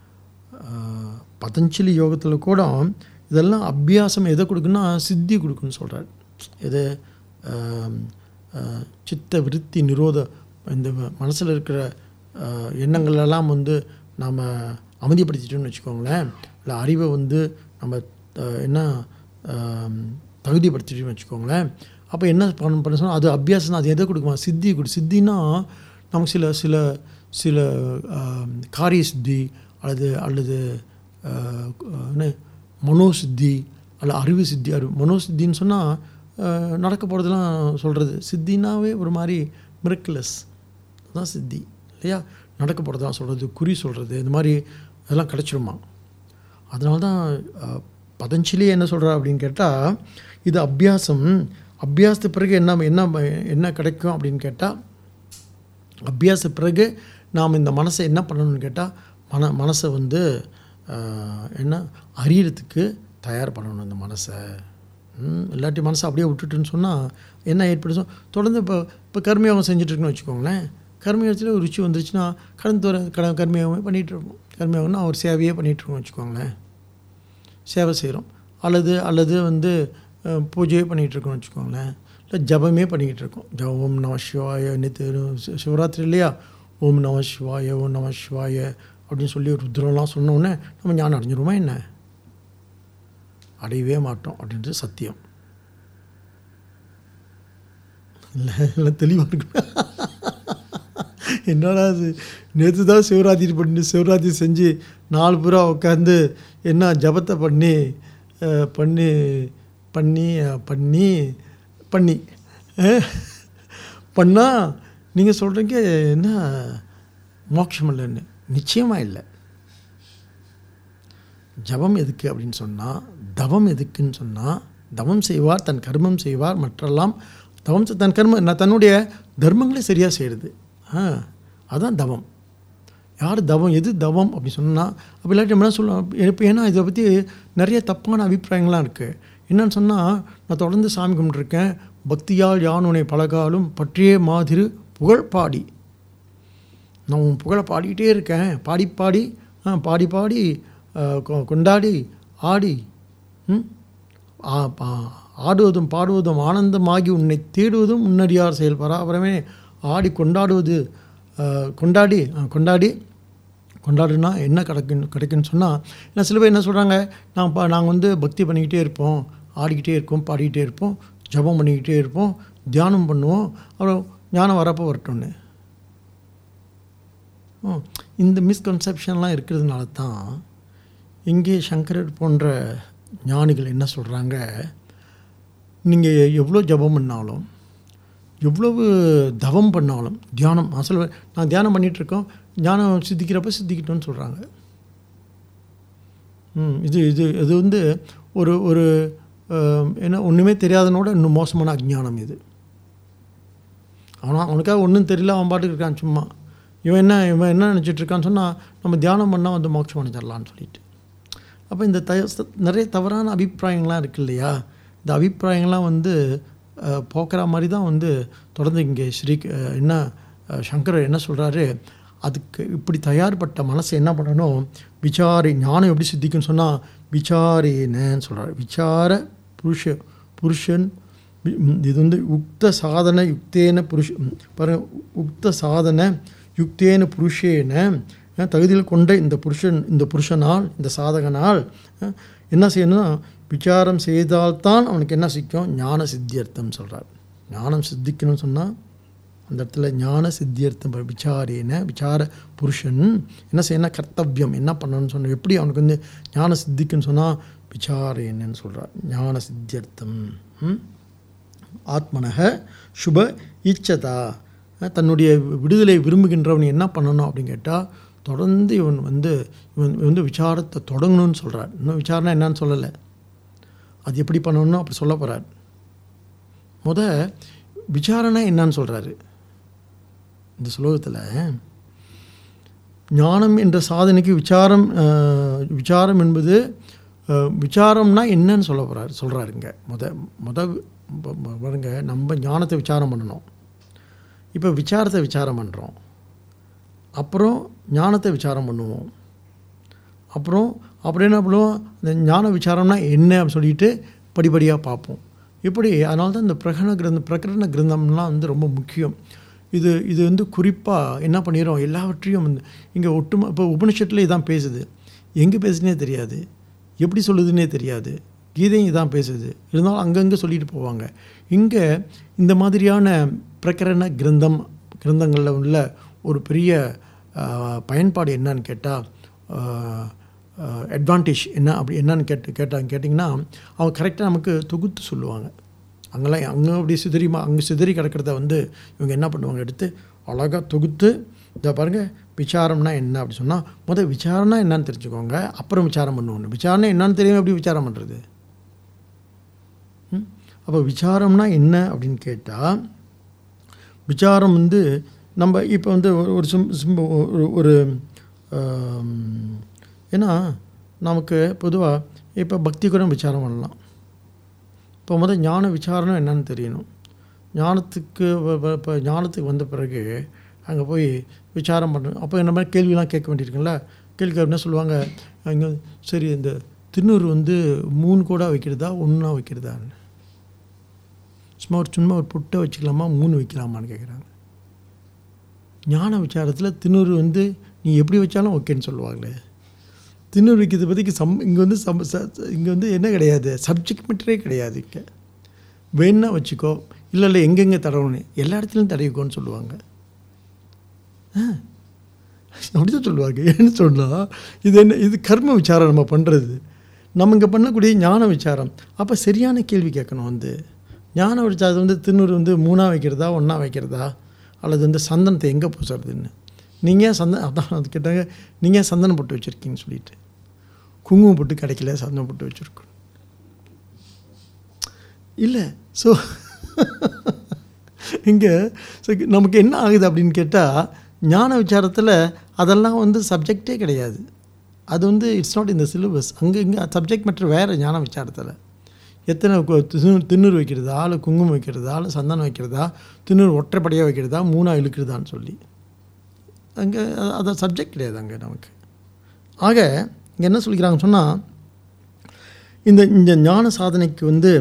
பதஞ்சலி யோகத்தில் கூட இதெல்லாம் அபியாசம் எதை கொடுக்குன்னா சித்தி கொடுக்குன்னு சொல்கிறார். எது சித்த விருத்தி நிரோத, இந்த மனசில் இருக்கிற எண்ணங்களெல்லாம் வந்து நாம் அமைதிப்படுத்திட்டோம்னு வச்சுக்கோங்களேன், இல்லை அறிவை வந்து நம்ம என்ன தகுதிப்படுத்திட்டோம்னு வச்சுக்கோங்களேன். அப்போ என்ன பண்ண பண்ண சொன்னால் அது அபியாசம் தான். அது எதை கொடுக்குமா, சித்தி கொடு. சித்தின்னா நமக்கு சில சில சில காரிய சித்தி அல்லது அல்லது என்ன மனோசித்தி அல்ல அறிவு சித்தி. அறிவு மனோசித்தின்னு சொன்னால் நடக்க போகிறதுலாம் சொல்கிறது. சித்தினாவே ஒரு மாதிரி மிரக்குலஸ், அதுதான் சித்தி இல்லையா. நடக்க போகிறதெல்லாம் சொல்கிறது, குறி சொல்கிறது, இந்த மாதிரி அதெல்லாம் கிடச்சிருமா. அதனால தான் பதஞ்சலியே என்ன சொல்கிறா அப்படின்னு கேட்டால், இது அபியாசம். அபியாசத்து பிறகு என்ன என்ன என்ன கிடைக்கும் அப்படின்னு கேட்டால், அபியாச பிறகு நாம் இந்த மனசை என்ன பண்ணணும்னு கேட்டால், மன மனசை வந்து என்ன அறியறதுக்கு தயார் பண்ணணும் இந்த மனசை. இல்லாட்டி மனசை அப்படியே விட்டுட்டுன்னு சொன்னால் என்ன ஏற்படுத்தும், தொடர்ந்து இப்போ இப்போ கர்மயோகம் செஞ்சுட்ருக்குன்னு வச்சுக்கோங்களேன். கர்மயோகத்தில் ஒரு ருச்சி வந்துருச்சுன்னா கடந்து வர கட கர்மயோகமே பண்ணிகிட்ருப்போம். கர்மயோகம்னா ஒரு சேவையே பண்ணிகிட்ருக்கோம் வச்சுக்கோங்களேன், சேவை செய்கிறோம். அல்லது அல்லது வந்து பூஜையே பண்ணிகிட்ருக்கோம்னு வச்சுக்கோங்களேன், இல்லை ஜபமே பண்ணிக்கிட்டு இருக்கோம். ஜபம் ஓம் நம சிவாய, நேற்று சிவராத்திரி இல்லையா, ஓம் நம சிவாய ஓம் நம சிவாய அப்படின்னு சொல்லி ஒரு ருத்ரம்லாம் சொன்னோன்னே நம்ம ஞானம் அடைஞ்சிருவோமா என்ன? அடையவே மாட்டோம் அப்படின்றது சத்தியம். இல்லை இல்லை தெளிவாக இருக்கு. என்னடா அது, நேற்று தான் சிவராத்திரி பண்ணி சிவராத்திரி செஞ்சு நாலு பூரா உட்காந்து என்ன ஜபத்தை பண்ணி பண்ணி பண்ணி பண்ணி பண்ணி பண்ணால் நீங்கள் சொல்கிறீங்க என்ன மோட்சம் இல்லைன்னு. நிச்சயமாக இல்லை. ஜபம் எதுக்கு அப்படின்னு சொன்னால், தவம் எதுக்குன்னு சொன்னால், தவம் செய்வார் தன் கர்மம் செய்வார், மற்றெல்லாம் தவம் தன் கர்மம் நான் தன்னுடைய தர்மங்களே சரியாக செய்கிறது. ஆ அதுதான் தவம். யார் தவம், எது தவம் அப்படி சொன்னால், அப்போ இல்லாட்டி நம்ம என்ன சொல்லலாம் இப்போ, ஏன்னா இதை பற்றி நிறைய தப்பான அபிப்பிராயங்கள்லாம் இருக்குது. என்னன்னு சொன்னால், நான் தொடர்ந்து சாமி கும்பிட்டுருக்கேன், பக்தியால் யான் உன்னை பழகாலும் பற்றிய மாதிரி புகழ் பாடி, நான் உன் புகழை பாடிக்கிட்டே இருக்கேன், பாடி பாடி பாடி பாடி கொண்டாடி ஆடி ஆடுவதும் பாடுவதும் ஆனந்தமாகி உன்னை தேடுவதும் முன்னடியார் செயல்பாரா. அப்புறமே ஆடி கொண்டாடுவது, கொண்டாடி கொண்டாடி கொண்டாடுனா என்ன கிடைக்கும் கிடைக்குன்னு சொன்னால், ஏன்னா சில பேர் என்ன சொல்கிறாங்க, நான் பா நாங்கள் வந்து பக்தி பண்ணிக்கிட்டே இருப்போம், ஆடிக்கிட்டே இருப்போம், பாடிக்கிட்டே இருப்போம், ஜபம் பண்ணிக்கிட்டே இருப்போம், தியானம் பண்ணுவோம், அப்புறம் ஞானம் வரப்போ வரட்டும்னு. இந்த மிஸ்கன்செப்ஷன்லாம் இருக்கிறதுனால தான் இங்கே சங்கரர் போன்ற ஞானிகள் என்ன சொல்கிறாங்க, நீங்கள் எவ்வளோ ஜபம் பண்ணாலும் எவ்வளவு தவம் பண்ணாலும் தியானம் அசல் நான் தியானம் பண்ணிகிட்ருக்கோம், ஞானம் சித்திக்கிறப்ப சித்திக்கிட்டோன்னு சொல்கிறாங்க. ம் இது இது இது வந்து ஒரு ஒரு என்ன ஒன்றுமே தெரியாதனோட இன்னும் மோசமான அஜ்ஞானம் இது. ஆனால் அவனுக்காக ஒன்றும் தெரியல, அவன் பாட்டுக்கு இருக்கான் சும்மா. இவன் என்ன இவன் என்ன நினச்சிட்ருக்கான்னு சொன்னால் நம்ம தியானம் பண்ணால் வந்து மோட்சம் அடைஞ்சிடலான்னு சொல்லிட்டு. அப்போ இந்த த நிறைய தவறான அபிப்பிராயங்கள்லாம் இருக்குது இல்லையா, இந்த அபிப்பிராயங்கள்லாம் வந்து போக்குற மாதிரி தான் வந்து தொடர்ந்து இங்கே ஸ்ரீ என்ன சங்கரர் என்ன சொல்கிறாரு, அதுக்கு இப்படி தயார்பட்ட மனசை என்ன பண்ணணும், விசாரி ஞானம் எப்படி சித்திக்குன்னு சொன்னால் விசாரேன்னு சொல்கிறார். விசார புருஷ புருஷன் இது வந்து உக்த சாதன யுக்தேன புருஷ பாருங்க, உக்த சாதன யுக்தேன புருஷேன தகுதியில் கொண்ட இந்த புருஷன் இந்த புருஷனால் இந்த சாதகனால் என்ன செய்யணும்னா விசாரம் செய்தால்தான் அவனுக்கு என்ன சிக்கும், ஞான சித்தியர்த்தம் சொல்கிறார். ஞானம் சித்திக்கணும்னு சொன்னால் அந்த இடத்துல ஞான சித்தியர்த்தம் விசாரேன விசார புருஷன் என்ன செய்யணும், கர்த்தவியம் என்ன பண்ணணும்னு சொன்னால் எப்படி அவனுக்கு வந்து ஞான சித்திக்குன்னு சொன்னால் விசாரேன்னு சொல்கிறார். ஞான சித்தியர்த்தம் ஆத்மனக சுப இச்சதா, தன்னுடைய விடுதலை விரும்புகின்றவன் என்ன பண்ணணும் அப்படின்னு கேட்டால் தொடர்ந்து இவன் வந்து இவன் வந்து விசாரத்தை தொடங்கணும்னு சொல்கிறார். இன்னும் விசாரணை என்னன்னு சொல்லலை, அது எப்படி பண்ணணும்னு அப்படி சொல்ல போகிறார். முத விசாரணை என்னன்னு சொல்கிறாரு இந்த ஸ்லோகத்தில். ஞானம் என்ற சாதனைக்கு விசாரம் விசாரம் என்பது விசாரம்னா என்னன்னு சொல்ல போகிறார் சொல்கிறாருங்க. முத முத பாருங்க, நம்ம ஞானத்தை விசாரம் பண்ணணும், இப்போ விசாரத்தை விசாரம் பண்ணுறோம், அப்புறம் ஞானத்தை விசாரம் பண்ணுவோம், அப்புறம் அப்படி என்ன பண்ணுவோம், இந்த ஞான விசாரம்னா என்ன அப்படின்னு சொல்லிட்டு படிப்படியாக பார்ப்போம். இப்படி அதனால தான் இந்த பிரகரண கிரந்தம் பிரகரண கிரந்தம்லாம் வந்து ரொம்ப முக்கியம். இது இது வந்து குறிப்பாக என்ன பண்ணிடுறோம், எல்லாவற்றையும் வந்து இங்கே ஒட்டுமா இப்போ உபனிஷத்தில் இதான் பேசுது, எங்கே பேசுனே தெரியாது, எப்படி சொல்லுதுன்னே தெரியாது, கீதையும் இதான் பேசுது, இருந்தாலும் அங்கங்கே சொல்லிட்டு போவாங்க. இங்கே இந்த மாதிரியான பிரகரண கிரந்தம் கிரந்தங்களில் உள்ள ஒரு பெரிய பயன்பாடு என்னன்னு கேட்டால், அட்வான்டேஜ் என்ன அப்படி என்னன்னு கேட்டு கேட்டாங்க கேட்டிங்கன்னா அவங்க கரெக்டாக நமக்கு தொகுத்து சொல்லுவாங்க. அங்கெல்லாம் அங்கே அப்படி சிதறிமா அங்கே சிதறி கிடக்கிறத வந்து இவங்க என்ன பண்ணுவாங்க, எடுத்து அழகாக தொகுத்து இதை பாருங்கள் விசாரம்னா என்ன அப்படி சொன்னால் முதல் விசாரம்னா என்னன்னு தெரிஞ்சுக்கோங்க, அப்புறம் விசாரம் பண்ணுவோம். விசாரணை என்னன்னு தெரியும், எப்படி விசாரம் பண்ணுறது. அப்போ விசாரம்னா என்ன அப்படின்னு கேட்டால், விசாரம் வந்து நம்ம இப்போ வந்து ஒரு சிம் சிம்ப ஒரு ஒரு ஏன்னா நமக்கு பொதுவாக இப்போ பக்தி கூட விசாரம் பண்ணலாம். இப்போ முதல் ஞான விசாரணை என்னன்னு தெரியணும். ஞானத்துக்கு இப்போ ஞானத்துக்கு வந்த பிறகு அங்கே போய் விசாரம் பண்ணணும். அப்போ என்ன மாதிரி கேள்வியெலாம் கேட்க வேண்டியிருக்குங்களா, கேள்வி என்ன சொல்லுவாங்க அங்கே, சரி இந்த திருநூறு வந்து மூணு கூட வைக்கிறதா ஒன்றா வைக்கிறதான்னு, சும்மா ஒரு சும்மா ஒரு புட்டை வச்சுக்கலாமா மூணு வைக்கலாமான்னு கேட்குறாங்க. ஞான விசாரத்தில் திருநூறு வந்து நீ எப்படி வச்சாலும் ஓகேன்னு சொல்லுவாங்களே. திருநூறு வைக்கிறது பற்றிக்கு சம் இங்கே வந்து சம் இங்கே வந்து என்ன கிடையாது, சப்ஜெக்ட் மேட்டரே கிடையாது. இங்கே வேணா வச்சுக்கோ, இல்லை இல்லை எங்கெங்கே தடவணும் எல்லா இடத்துலையும் தடவிக்கோன்னு சொல்லுவாங்க. அப்படி தான் சொல்லுவாங்க. ஏன்னு சொன்னால் இது என்ன, இது கர்ம விசாரம் நம்ம பண்ணுறது, நம்ம இங்கே பண்ணக்கூடிய ஞான விசாரம். அப்போ சரியான கேள்வி கேட்கணும். வந்து ஞான விசாரம் வந்து திருநூறு வந்து மூணாக வைக்கிறதா ஒன்றா வைக்கிறதா, அல்லது வந்து சந்தனத்தை எங்கே பூசுறதுன்னு. நீங்கள் சந்தனம் அதான் அது கேட்டாங்க, நீங்கள் சந்தனம் போட்டு வச்சுருக்கீங்கன்னு சொல்லிட்டு, குங்குமம் போட்டு கிடைக்கல சந்தனம் போட்டு வச்சுருக்கோம் இல்லை. ஸோ இங்கே நமக்கு என்ன ஆகுது அப்படின்னு கேட்டால், ஞான விசாரத்தில் அதெல்லாம் வந்து சப்ஜெக்டே கிடையாது. அது வந்து இட்ஸ் நாட் இந்த சிலபஸ். அங்கே இங்கே சப்ஜெக்ட் மேட்டர் வேறு. ஞான விசாரத்தில் எத்தனை திண்ணூறு வைக்கிறதா, இல்லை குங்குமம் வைக்கிறதா, இல்லை சந்தனம் வைக்கிறதா, திண்ணூறு ஒற்றைப்படையாக வைக்கிறதா, மூணாக இழுக்கிறதான்னு சொல்லி அங்கே அதை சப்ஜெக்ட் கிடையாது அங்கே நமக்கு. ஆக இங்கே என்ன சொல்லிக்கிறாங்கன்னு சொன்னால், இந்த இந்த ஞான சாதனைக்கு வந்து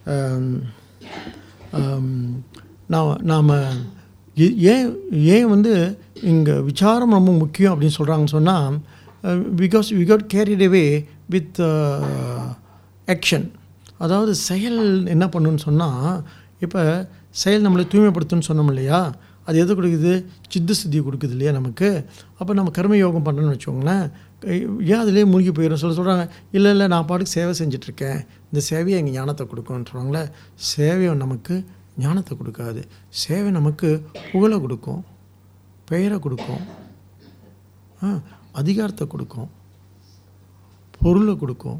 நாம் நாம் ஏன் ஏன் வந்து இங்கே விசாரம் ரொம்ப முக்கியம் அப்படின்னு சொல்கிறாங்கன்னு சொன்னால், because we got carried away with action. அதாவது செயல் என்ன பண்ணுன்னு சொன்னால், இப்போ செயல் நம்மளை தூய்மைப்படுத்துன்னு சொன்னோம் இல்லையா, அது எது கொடுக்குது? சித்த சுத்தி கொடுக்குது இல்லையா நமக்கு. அப்போ நம்ம கர்மயோகம் பண்ணணும்னு வச்சுக்கோங்களேன், ஏன் அதிலே மூழ்கி போயிடும். சொல்ல சொல்கிறாங்க, இல்லை இல்லை நான் பாட்டுக்கு சேவை செஞ்சிட்ருக்கேன், இந்த சேவையை எங்கள் ஞானத்தை கொடுக்கும்னு சொல்கிறாங்களே. சேவை நமக்கு ஞானத்தை கொடுக்காது. சேவை நமக்கு புகழை கொடுக்கும், பெயரை கொடுக்கும், அதிகாரத்தை கொடுக்கும், பொருளை கொடுக்கும்,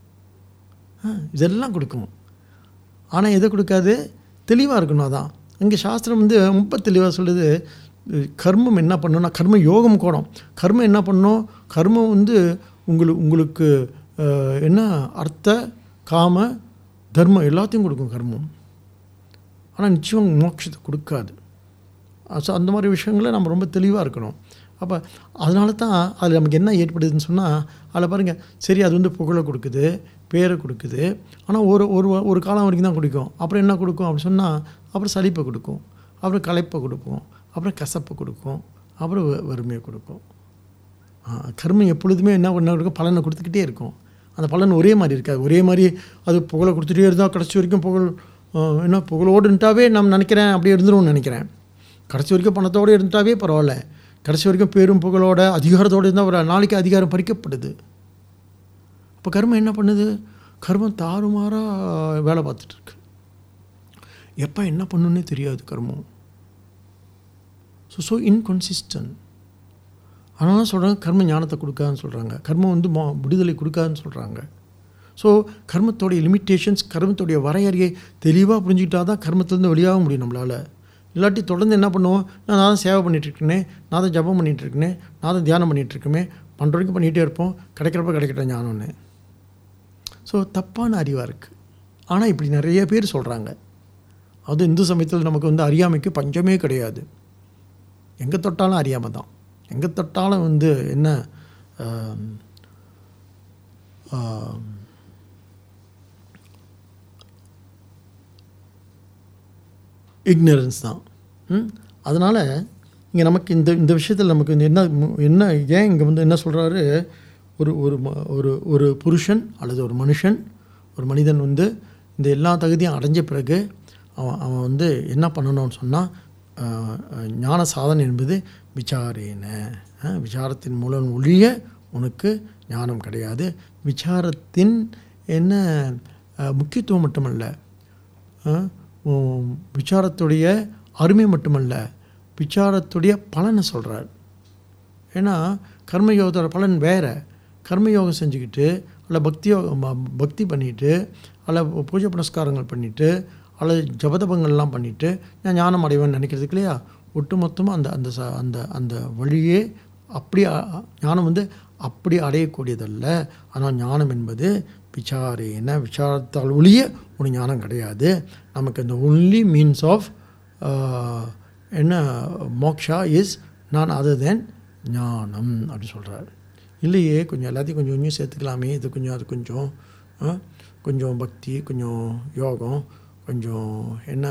இதெல்லாம் கொடுக்கும். ஆனால் எதை கொடுக்காது? தெளிவாக இருக்கணும். அதான் இங்கே சாஸ்திரம் வந்து ரொம்ப தெளிவாக சொல்லுது. கர்மம் என்ன பண்ணணும்னா, கர்ம யோகம் கூடும். கர்மம் என்ன பண்ணணும்? கர்மம் வந்து உங்களுக்கு உங்களுக்கு என்ன அர்த்த காம தர்மம் எல்லாத்தையும் கொடுக்கும் கர்மம். ஆனால் நிச்சயம் மோட்சத்தை கொடுக்காது. ஸோ அந்த மாதிரி விஷயங்களை நம்ம ரொம்ப தெளிவாக இருக்கணும். அப்போ அதனால தான் அதில் நமக்கு என்ன ஏற்படுதுன்னு சொன்னால், அதில் பாருங்கள், சரி அது வந்து புகழை கொடுக்குது, பேரை கொடுக்குது, ஆனால் ஒரு ஒரு ஒரு காலம் வரைக்கும் தான் கொடுக்கும். அப்புறம் என்ன கொடுக்கும் அப்படின்னு சொன்னால், அப்புறம் சலிப்பை கொடுக்கும், அப்புறம் களைப்பை கொடுக்கும், அப்புறம் கசப்பை கொடுக்கும், அப்புறம் வறுமையை கொடுக்கும். கர்மம் எப்பொழுதுமே என்ன பண்ண கொடுக்கும்? பலனை கொடுத்துக்கிட்டே இருக்கும். அந்த பலன் ஒரே மாதிரி இருக்காது. ஒரே மாதிரி அது புகழை கொடுத்துட்டே இருந்தால் கடைசி வரைக்கும் புகழ் என்ன புகழோடுன்ட்டாவே நம்ம நினைக்கிறேன் அப்படியே இருந்துருவோம்னு நினைக்கிறேன். கடைசி வரைக்கும் பணத்தோடு இருந்துட்டாவே பரவாயில்ல, கடைசி வரைக்கும் பேரும் புகழோட அதிகாரத்தோடு இருந்தால் ஒரு நாளைக்கு அதிகாரம் பறிக்கப்படுது. இப்போ கர்மம் என்ன பண்ணுது? கர்மம் தாறுமாறாக வேலை பார்த்துட்ருக்கு. எப்போ என்ன பண்ணுன்னே தெரியாது கர்மம். So so inconsistent. அதனால தான் சொல்கிறாங்க கர்ம ஞானத்தை கொடுக்காதுன்னு சொல்கிறாங்க, கர்மம் வந்து மா விடுதலை கொடுக்காதுன்னு சொல்கிறாங்க. ஸோ கர்மத்தோடைய லிமிட்டேஷன்ஸ், கர்மத்தோடைய வரையறையை தெளிவாக புரிஞ்சுக்கிட்டா தான் கர்மத்திலேருந்து வெளியாக முடியும் நம்மளால். இல்லாட்டி தொடர்ந்து என்ன பண்ணுவோம்? நான் நான் தான் சேவை பண்ணிகிட்ருக்கேனே, நான் தான் ஜபம் பண்ணிகிட்ருக்கேனே, நான் தான் தியானம் பண்ணிகிட்ருக்கேமே, பண்ணுற வரைக்கும் பண்ணிகிட்டே இருப்போம், கிடைக்கிறப்ப கிடைக்கிட்ட ஞானம்னு. ஸோ தப்பான அறிவாக இருக்குது. ஆனால் இப்படி நிறைய பேர் சொல்கிறாங்க. அது இந்து சமயத்தில் நமக்கு வந்து அறியாமைக்கு பஞ்சமே கிடையாது. எங்கே தொட்டாலும் அறியாமை தான். எங்கே தொட்டாலும் வந்து என்ன இக்னரன்ஸ் தான். அதனால் இங்கே நமக்கு இந்த இந்த விஷயத்தில் நமக்கு வந்து என்ன என்ன ஏன் இங்கே வந்து என்ன சொல்கிறாரு? ஒரு ஒரு ஒரு ஒரு புருஷன் அல்லது ஒரு மனுஷன், ஒரு மனிதன் வந்து இந்த எல்லா தகுதியும் அடைஞ்ச பிறகு அவன் அவன் வந்து என்ன பண்ணணும்னு சொன்னால், ஞான சாதனை என்பது விசாரேன, விசாரத்தின் மூலம் ஒழிய உனக்கு ஞானம் கிடையாது. விசாரத்தின் என்ன முக்கியத்துவம் மட்டுமல்ல, விசாரத்துடைய அருமை மட்டுமல்ல, விசாரத்துடைய பலனை சொல்கிறார். ஏன்னா கர்மயோகத்தோட பலன் வேறு. கர்மயோகம் செஞ்சுக்கிட்டு அல்ல பக்தி யோகம் பக்தி பண்ணிவிட்டு அல்ல பூஜை புனஸ்காரங்கள் பண்ணிவிட்டு அல்லது ஜபதபங்கள்லாம் பண்ணிவிட்டு நான் ஞானம் அடைவேன்னு நினைக்கிறதுக்கு இல்லையா, ஒட்டு மொத்தமாக அந்த அந்த அந்த அந்த வழியே அப்படி ஞானம் வந்து அப்படி அடையக்கூடியதல்ல. ஆனால் ஞானம் என்பது விசாரேன, விசாரத்தால் ஒழிய ஒரு ஞானம் கிடையாது. நமக்கு இந்த ஒன்லி மீன்ஸ் ஆஃப் என்ன moksha is none other than ஞானம் அப்படின்னு சொல்கிறார். இல்லையே, கொஞ்சம் எல்லாத்தையும் கொஞ்சம் கொஞ்சம் சேர்த்துக்கலாமே, இது கொஞ்சம் அது கொஞ்சம், கொஞ்சம் பக்தி, கொஞ்சம் யோகம், கொஞ்சம் என்ன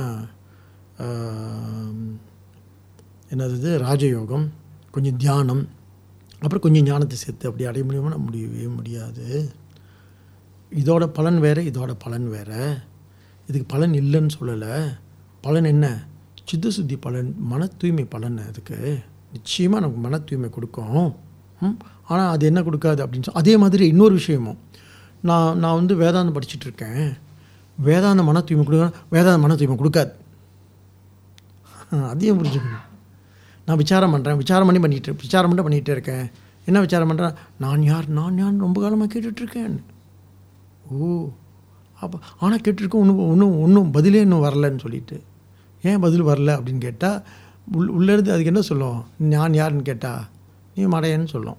என்னது ராஜயோகம், கொஞ்சம் தியானம், அப்புறம் கொஞ்சம் ஞானத்தை சேர்த்து அப்படி அடைய முடியுமா? முடியவே முடியாது. இதோட பலன் வேறு, இதோட பலன் வேறு. இதுக்கு பலன் இல்லைன்னு சொல்லலை. பலன் என்ன? சித்த சுத்தி பலன், மன தூய்மை பலன். அதுக்கு நிச்சயமாக நமக்கு மன தூய்மை கொடுக்கும். ஆனால் அது என்ன கொடுக்காது அப்படின்னு சொல்லி, அதே மாதிரி இன்னொரு விஷயமும், நான் நான் வந்து வேதாந்தம் படிச்சுட்ருக்கேன், வேதாந்த மன தூய்மை கொடுக்க, வேதாந்த மன தூய்மை கொடுக்காது. அதையும் புரிஞ்சுக்கணும். நான் விசாரம் பண்ணுறேன், விசாரம் பண்ணி பண்ணிகிட்டு விசாரம் பண்ணி பண்ணிகிட்டே இருக்கேன். என்ன விசாரம் பண்ணுறேன்? நான் யார் நான் யார் ரொம்ப காலமாக கேட்டுட்ருக்கேன். ஓ அப்போ ஆனால் கேட்டுருக்கோம், ஒன்றும் ஒன்றும் ஒன்றும் பதிலே இன்னும் வரலன்னு சொல்லிட்டு. ஏன் பதில் வரல அப்படின்னு கேட்டால், உள் உள்ளேருந்து அதுக்கு என்ன சொல்லும்? நான் யாருன்னு கேட்டால் நீ மடையன்னு சொல்லும்.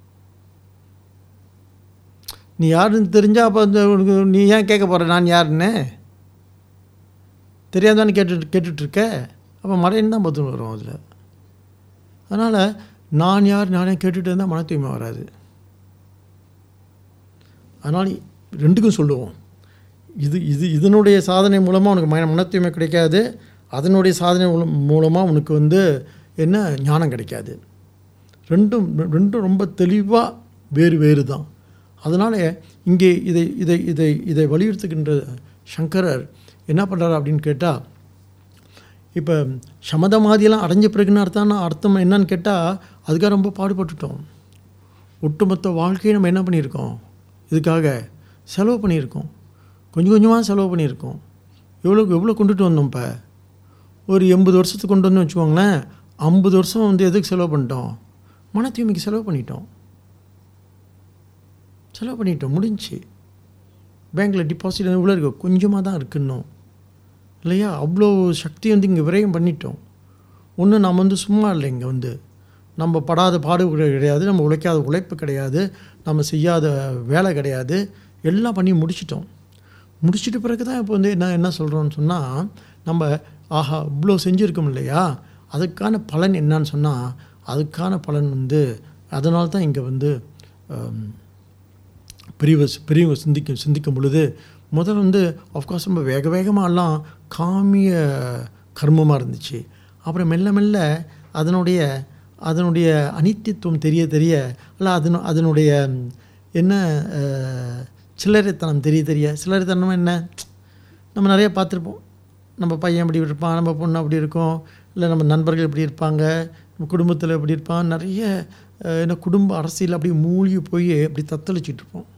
நீ யாருன்னு தெரிஞ்சால் அப்போ அந்த உனக்கு நீ ஏன் கேட்க போகிற நான் யாருன்னு? தெரியாதான்னு கேட்டு கேட்டுட்ருக்க, அப்போ மடையன்னு தான் பதில் வரும் அதில். அதனால் நான் யார் நானே கேட்டுகிட்டு இருந்தால் மன தூய்மை வராது. அதனால் ரெண்டுக்கும் சொல்லுவோம், இது இது இதனுடைய சாதனை மூலமாக உனக்கு மன மன தூய்மை கிடைக்காது, அதனுடைய சாதனை மூலமாக உனக்கு வந்து என்ன ஞானம் கிடைக்காது. ரெண்டும் ரெண்டும் ரொம்ப தெளிவாக வேறு வேறு தான். அதனால் இங்கே இதை இதை இதை இதை வலியுறுத்துகின்ற சங்கரர் என்ன பண்ணுறாரு அப்படின்னு கேட்டால், இப்போ சமதமாதியெல்லாம் அடைஞ்ச பிறகுன்னு அர்த்தம் அர்த்தம் என்னன்னு கேட்டால் அதுக்காக ரொம்ப பாடுபட்டுட்டோம். ஒட்டுமொத்த வாழ்க்கையை நம்ம என்ன பண்ணியிருக்கோம், இதுக்காக செலவு பண்ணியிருக்கோம். கொஞ்சம் கொஞ்சமாக செலவு பண்ணியிருக்கோம். எவ்வளோ எவ்வளோ கொண்டுட்டு வந்தோம். இப்போ ஒரு எண்பது வருஷத்துக்கு கொண்டு வந்து வச்சுக்கோங்களேன். ஐம்பது வருஷம் வந்து எதுக்கு செலவு பண்ணிட்டோம், மன தூய்மைக்கு செலவு பண்ணிட்டோம். செலவு பண்ணிட்டோம், முடிஞ்சு. பேங்க்கில் டிபாசிட் எவ்வளோ இருக்கு, கொஞ்சமாக தான் இருக்குன்னும் இல்லையா. அவ்வளோ சக்தி வந்து இங்கே விரயம் பண்ணிட்டோம். ஒன்று நம்ம வந்து சும்மா இல்லை, இங்கே வந்து நம்ம படாத பாடு கிடையாது, நம்ம உழைக்காத உழைப்பு கிடையாது, நம்ம செய்யாத வேலை கிடையாது, எல்லாம் பண்ணி முடிச்சிட்டோம். முடிச்சிட்ட பிறகு தான் இப்போ வந்து என்ன என்ன சொல்கிறோன்னு சொன்னால், நம்ம ஆஹா இவ்வளோ செஞ்சுருக்கோம் இல்லையா, அதுக்கான பலன் என்னான்னு சொன்னால், அதுக்கான பலன் வந்து அதனால தான் இங்கே வந்து பெரியவ பெரியவங்க சிந்திக்க சிந்திக்கும் பொழுது முதல்ல வந்து ஆஃப்கோர்ஸ் ரொம்ப வேக வேகமாகலாம் காமிய கர்மமாக இருந்துச்சு. அப்புறம் மெல்ல மெல்ல அதனுடைய அதனுடைய அனித்தியத்துவம் தெரிய தெரிய இல்லை அதனு அதனுடைய என்ன சில்லறைத்தனம் தெரிய தெரிய, சில்லறைத்தனம் என்ன நம்ம நிறைய பார்த்துருப்போம். நம்ம பையன் இப்படி இருப்பான், நம்ம பொண்ணு அப்படி இருக்கும், இல்லை நம்ம நண்பர்கள் இப்படி இருப்பாங்க, நம்ம குடும்பத்தில் எப்படி இருப்பான், நிறைய என்ன குடும்ப அரசியல் அப்படி மூழ்கி போய் அப்படி தத்தளிச்சிட்டு இருப்போம்.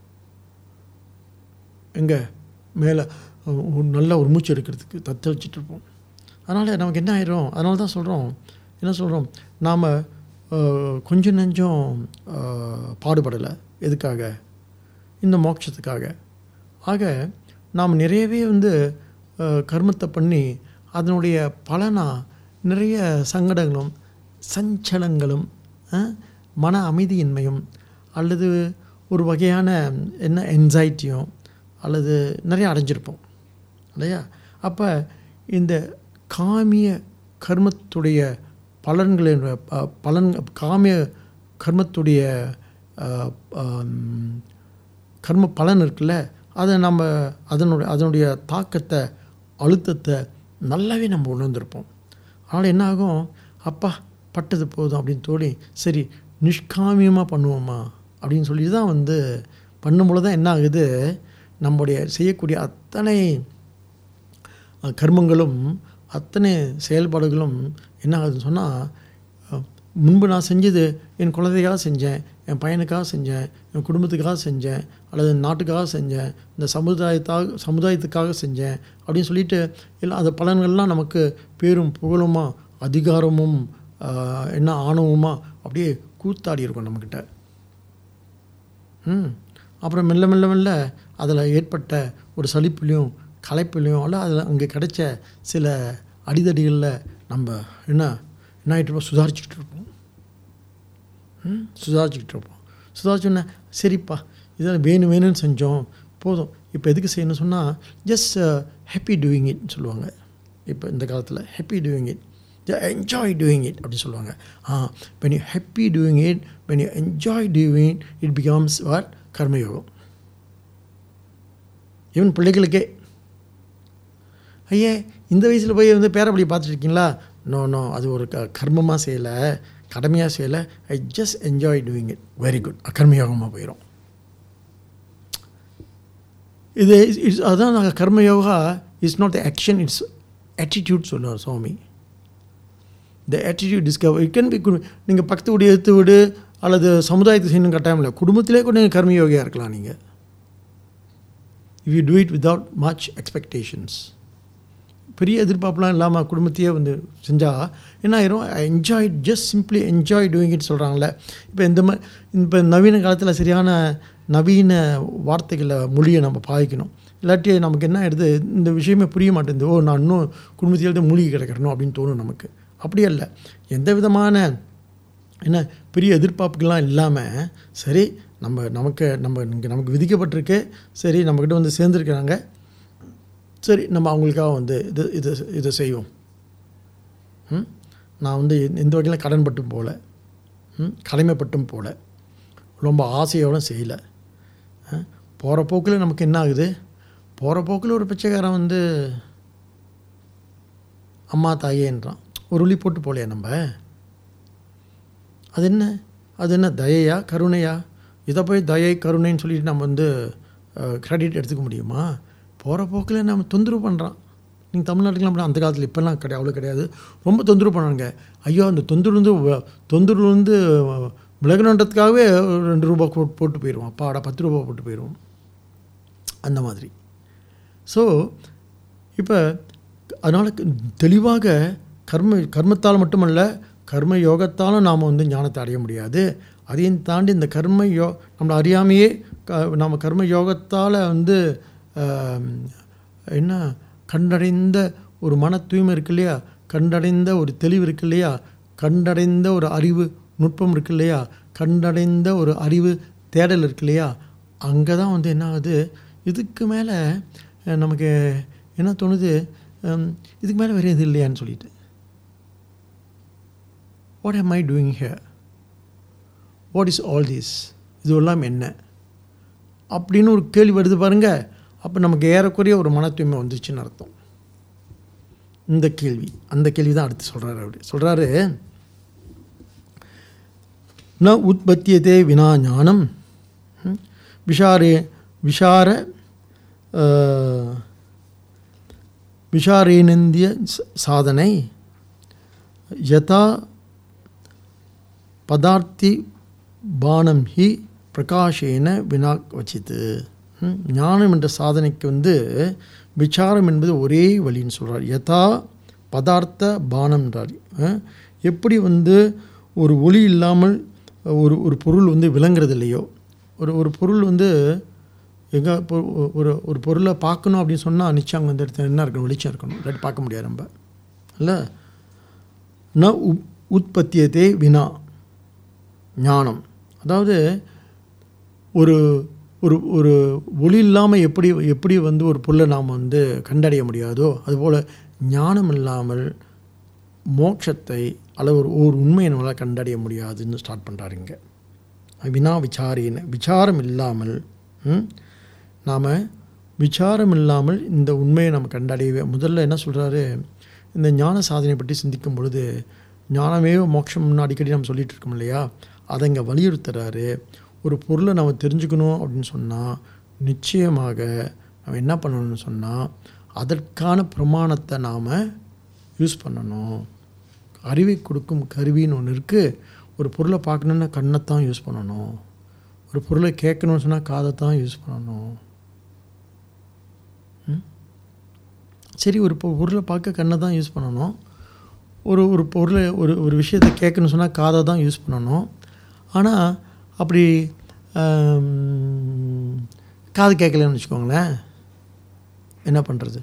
எங்கே மேலே நல்லா ஒரு மூச்சு எடுக்கிறதுக்கு தத்தளிச்சிட்டு இருப்போம். அதனால் நமக்கு என்ன ஆயிரும், அதனால தான் சொல்கிறோம், என்ன சொல்கிறோம், நாம் கொஞ்சம் நெஞ்சம் பாடுபடலை. எதுக்காக, இந்த மோட்சத்துக்காக. ஆக நாம் நிறையவே வந்து கர்மத்தை பண்ணி அதனுடைய பலனாக நிறைய சங்கடங்களும் சஞ்சலங்களும் மன அமைதியின்மையும் அல்லது ஒரு வகையான என்ன என்சைட்டியும் அல்லது நிறைய அடைஞ்சிருப்போம் இல்லையா. அப்போ இந்த காமிய கர்மத்துடைய பலன்களின் பலன் காமிய கர்மத்துடைய கர்ம பலன் இருக்குல்ல, அதை நம்ம அதனுடைய அதனுடைய தாக்கத்தை அழுத்தத்தை நல்லாவே நம்ம உணர்ந்திருப்போம். அதனால் என்ன ஆகும், அப்பா பட்டது போதும் அப்படின்னு தோணி சரி நிஷ்காமியமாக பண்ணுவோமா அப்படின்னு சொல்லி தான் வந்து பண்ணும்பொழுது தான் என்ன ஆகுது, நம்முடைய செய்யக்கூடிய அத்தனை கர்மங்களும் அத்தனை செயல்பாடுகளும் என்ன ஆகுதுன்னு சொன்னால், முன்பு நான் செஞ்சது என் குழந்தைக்காக செஞ்சேன், என் பையனுக்காக செஞ்சேன், என் குடும்பத்துக்காக செஞ்சேன், அல்லது நாட்டுக்காக செஞ்சேன், இந்த சமுதாயத்தாக சமுதாயத்துக்காக செஞ்சேன் அப்படின்னு சொல்லிட்டு எல்லாம் அந்த பலன்கள்லாம் நமக்கு பேரும் புகழுமா அதிகாரமும் என்ன ஆணவமா அப்படியே கூத்தாடி இருக்கும் நம்மக்கிட்ட. ம் அப்புறம் மெல்ல மெல்ல மெல்ல அதில் ஏற்பட்ட ஒரு சலிப்புலையும் களைப்புலையும் அல்ல அதில் அங்கே கிடைச்ச சில அடிதடிகளில் நம்ம என்ன என்ன ஆகிட்டு இருப்போம், சுதாரிச்சுக்கிட்டு இருப்போம். ம் சுதாரிச்சுக்கிட்டு இருப்போம். சுதாரிச்சோன்னே சரிப்பா இதெல்லாம் வேணும் வேணும்னு செஞ்சோம் போதும், இப்போ எதுக்கு செய்யணும்னு சொன்னால் ஜஸ்ட் ஹாப்பி டூயிங் இட்னு சொல்லுவாங்க. இப்போ இந்த காலத்தில் happy doing it, enjoy doing it அப்படின்னு சொல்லுவாங்க. Ah when you happy doing it, when you enjoy doing it, it becomes what? கர்மயோகம். ஈவன் பிள்ளைகளுக்கே ஐயே இந்த வயசில் போய் வந்து பேரப்படி பார்த்துருக்கீங்களா, நோ நோ அது ஒரு க கர்மமாக செய்யலை, கடமையாக செய்யலை, I just enjoy doing it, very good, கர்மயோகமாக போயிடும். இது இட்ஸ் அதுதான் நாங்கள் karmayoga it's not the action, it's attitude சொல்லுவார் Swami. The attitude discover it can be. நீங்கள் பக்கத்து வீடு எடுத்து விடு அல்லது சமுதாயத்தை செய்யணும் கட்டாயம் இல்லை, குடும்பத்திலே கூட நீங்கள் கர்மயோகியாக இருக்கலாம். நீங்கள் if you do it without much expectations, பெரிய எதிர்பார்ப்புலாம் இல்லாமல் குடும்பத்தையே வந்து செஞ்சால் என்ன ஆயிரும், enjoy just simply enjoy doing it சொல்கிறாங்களே. இப்போ இந்த மாதிரி இப்போ நவீன காலத்தில் சரியான நவீன வார்த்தைகளை மொழியை நம்ம பாதிக்கணும், இல்லாட்டி நமக்கு என்ன ஆகிடுது, இந்த விஷயமே புரிய மாட்டேங்குது, ஓ நான் இன்னும் குடும்பத்தில்தான் மூழ்கி கிடக்கிறணும் அப்படின்னு தோணும் நமக்கு. அப்படியே இல்லை, எந்த விதமான என்ன பெரிய எதிர்பார்ப்புகள்லாம் இல்லாமல் சரி நம்ம நமக்கு நம்ம இங்கே நமக்கு விதிக்கப்பட்டிருக்கு, சரி நம்மக்கிட்ட வந்து சேர்ந்துருக்கிறாங்க, சரி நம்ம அவங்களுக்காக வந்து இது இது இதை செய்வோம். ம் நான் வந்து எந்த வகையில் கடன்பட்டும் போகல, ம் கடமைப்பட்டும் போகல, ரொம்ப ஆசையோடு செய்யலை. போகிற போக்கில் நமக்கு என்ன ஆகுது, போகிற போக்கில் ஒரு பிச்சைக்காரன் வந்து அம்மா தாயேன்றான், ஒரு உளி போட்டு போகலையா நம்ம, அது என்ன அது என்ன தயையா கருணையா, இதை போய் தயை கருணைன்னு சொல்லிட்டு நம்ம வந்து க்ரெடிட் எடுத்துக்க முடியுமா? போகிற போக்கில் நம்ம தொந்தரவு பண்ணுறான், நீங்கள் தமிழ்நாட்டுக்குலாம் அப்படி அந்த காலத்தில் இப்போல்லாம் கிடையாது, அவ்வளோ கிடையாது. ரொம்ப தொந்தரவு பண்ணாங்க. ஐயோ அந்த தொந்தரவுலேருந்து தொந்தரவுலேருந்து விலகணுன்றதுக்காகவே ரெண்டு ரூபா போட்டு போட்டு போயிடுவோம், அப்பாடா பத்து ரூபா போட்டு போயிடுவோம் அந்த மாதிரி. ஸோ இப்போ அதனால் தெளிவாக கர்ம கர்மத்தால் மட்டுமல்ல, கர்ம யோகத்தாலும் நாம் வந்து ஞானத்தை அடைய முடியாது. அதையும் தாண்டி இந்த கர்ம யோ நம்மளை அறியாமையே க நம்ம கர்ம யோகத்தால் வந்து என்ன கண்டடைந்த ஒரு மன தூய்மை இருக்கு இல்லையா, கண்டடைந்த ஒரு தெளிவு இருக்கு இல்லையா, கண்டடைந்த ஒரு அறிவு நுட்பம் இருக்கு இல்லையா, கண்டடைந்த ஒரு அறிவு தேடல் இருக்கு இல்லையா, அங்கே தான் வந்து என்ன ஆகுது, இதுக்கு மேலே நமக்கு என்ன தோணுது, இதுக்கு மேலே வேறு எது இல்லையான்னு சொல்லிட்டு, what am I doing here, what is all this, இது எல்லாம் என்ன அப்படின்னு ஒரு கேள்வி வருது பாருங்கள். அப்போ நமக்கு ஏறக்குறைய ஒரு மன தூய்மை வந்துச்சுன்னு அர்த்தம். இந்த கேள்வி அந்த கேள்வி தான் அடுத்து சொல்கிறாரு. அப்படி சொல்கிறாரு, ந உற்பத்தியதே வினா ஞானம் விஷாரே விஷார விஷாரேனந்திய சாதனை யதா பதார்த்தி பானம் ஹி பிரகாஷேன வினா வச்சித்து. ஞானம் என்ற சாதனைக்கு வந்து விசாரம் என்பது ஒரே வழின்னு சொல்கிறார். யதா பதார்த்த பானம்ன்றார். எப்படி வந்து ஒரு ஒளி இல்லாமல் ஒரு ஒரு பொருள் வந்து விளங்குறது இல்லையோ, ஒரு ஒரு பொருள் வந்து எங்கே ஒரு ஒரு பொருளை பார்க்கணும் அப்படின்னு சொன்னால் நிச்சயம் அங்கே வந்து இடத்துல என்ன இருக்கணும், வெளிச்சம் இருக்கணும், இல்லாட்டி பார்க்க முடியாது நம்ம இல்லை. ந உப் உற்பத்தியதே வினா ஞானம், அதாவது ஒரு ஒரு ஒரு ஒளி இல்லாமல் எப்படி எப்படி வந்து ஒரு பொருளை நாம் வந்து கண்டடைய முடியாதோ, அதுபோல் ஞானம் இல்லாமல் மோட்சத்தை அல்லது ஒரு ஒரு உண்மையை நம்மளால் கண்டடைய முடியாதுன்னு ஸ்டார்ட் பண்ணுறாருங்க. வினா விசாரின்னு விசாரம் இல்லாமல் நாம் விசாரம் இல்லாமல் இந்த உண்மையை நம்ம கண்டடையவே. முதல்ல என்ன சொல்கிறாரு, இந்த ஞான சாதனை பற்றி சிந்திக்கும் பொழுது ஞானமே மோட்சம்னு அடிக்கடி நம்ம சொல்லிகிட்டு இருக்கோம் இல்லையா, அதை இங்கே வலியுறுத்துறாரு. ஒரு பொருளை நம்ம தெரிஞ்சுக்கணும் அப்படின்னு சொன்னால் நிச்சயமாக நம்ம என்ன பண்ணணும்னு சொன்னால் அதற்கான பிரமாணத்தை நாம் யூஸ் பண்ணணும். அறிவை கொடுக்கும் கருவின்னு ஒன்று இருக்குது. ஒரு பொருளை பார்க்கணுன்னா கண்ணைத்தான் யூஸ் பண்ணணும், ஒரு பொருளை கேட்கணும்னு சொன்னால் காதை தான் யூஸ் பண்ணணும். சரி, ஒரு பொருளை பார்க்க கண்ணை தான் யூஸ் பண்ணணும், ஒரு ஒரு பொருளை ஒரு ஒரு விஷயத்தை கேட்கணும்னு சொன்னால் காதை தான் யூஸ் பண்ணணும். ஆனால் அப்படி காது கேட்கலன்னு வச்சுக்கோங்களேன், என்ன பண்ணுறது?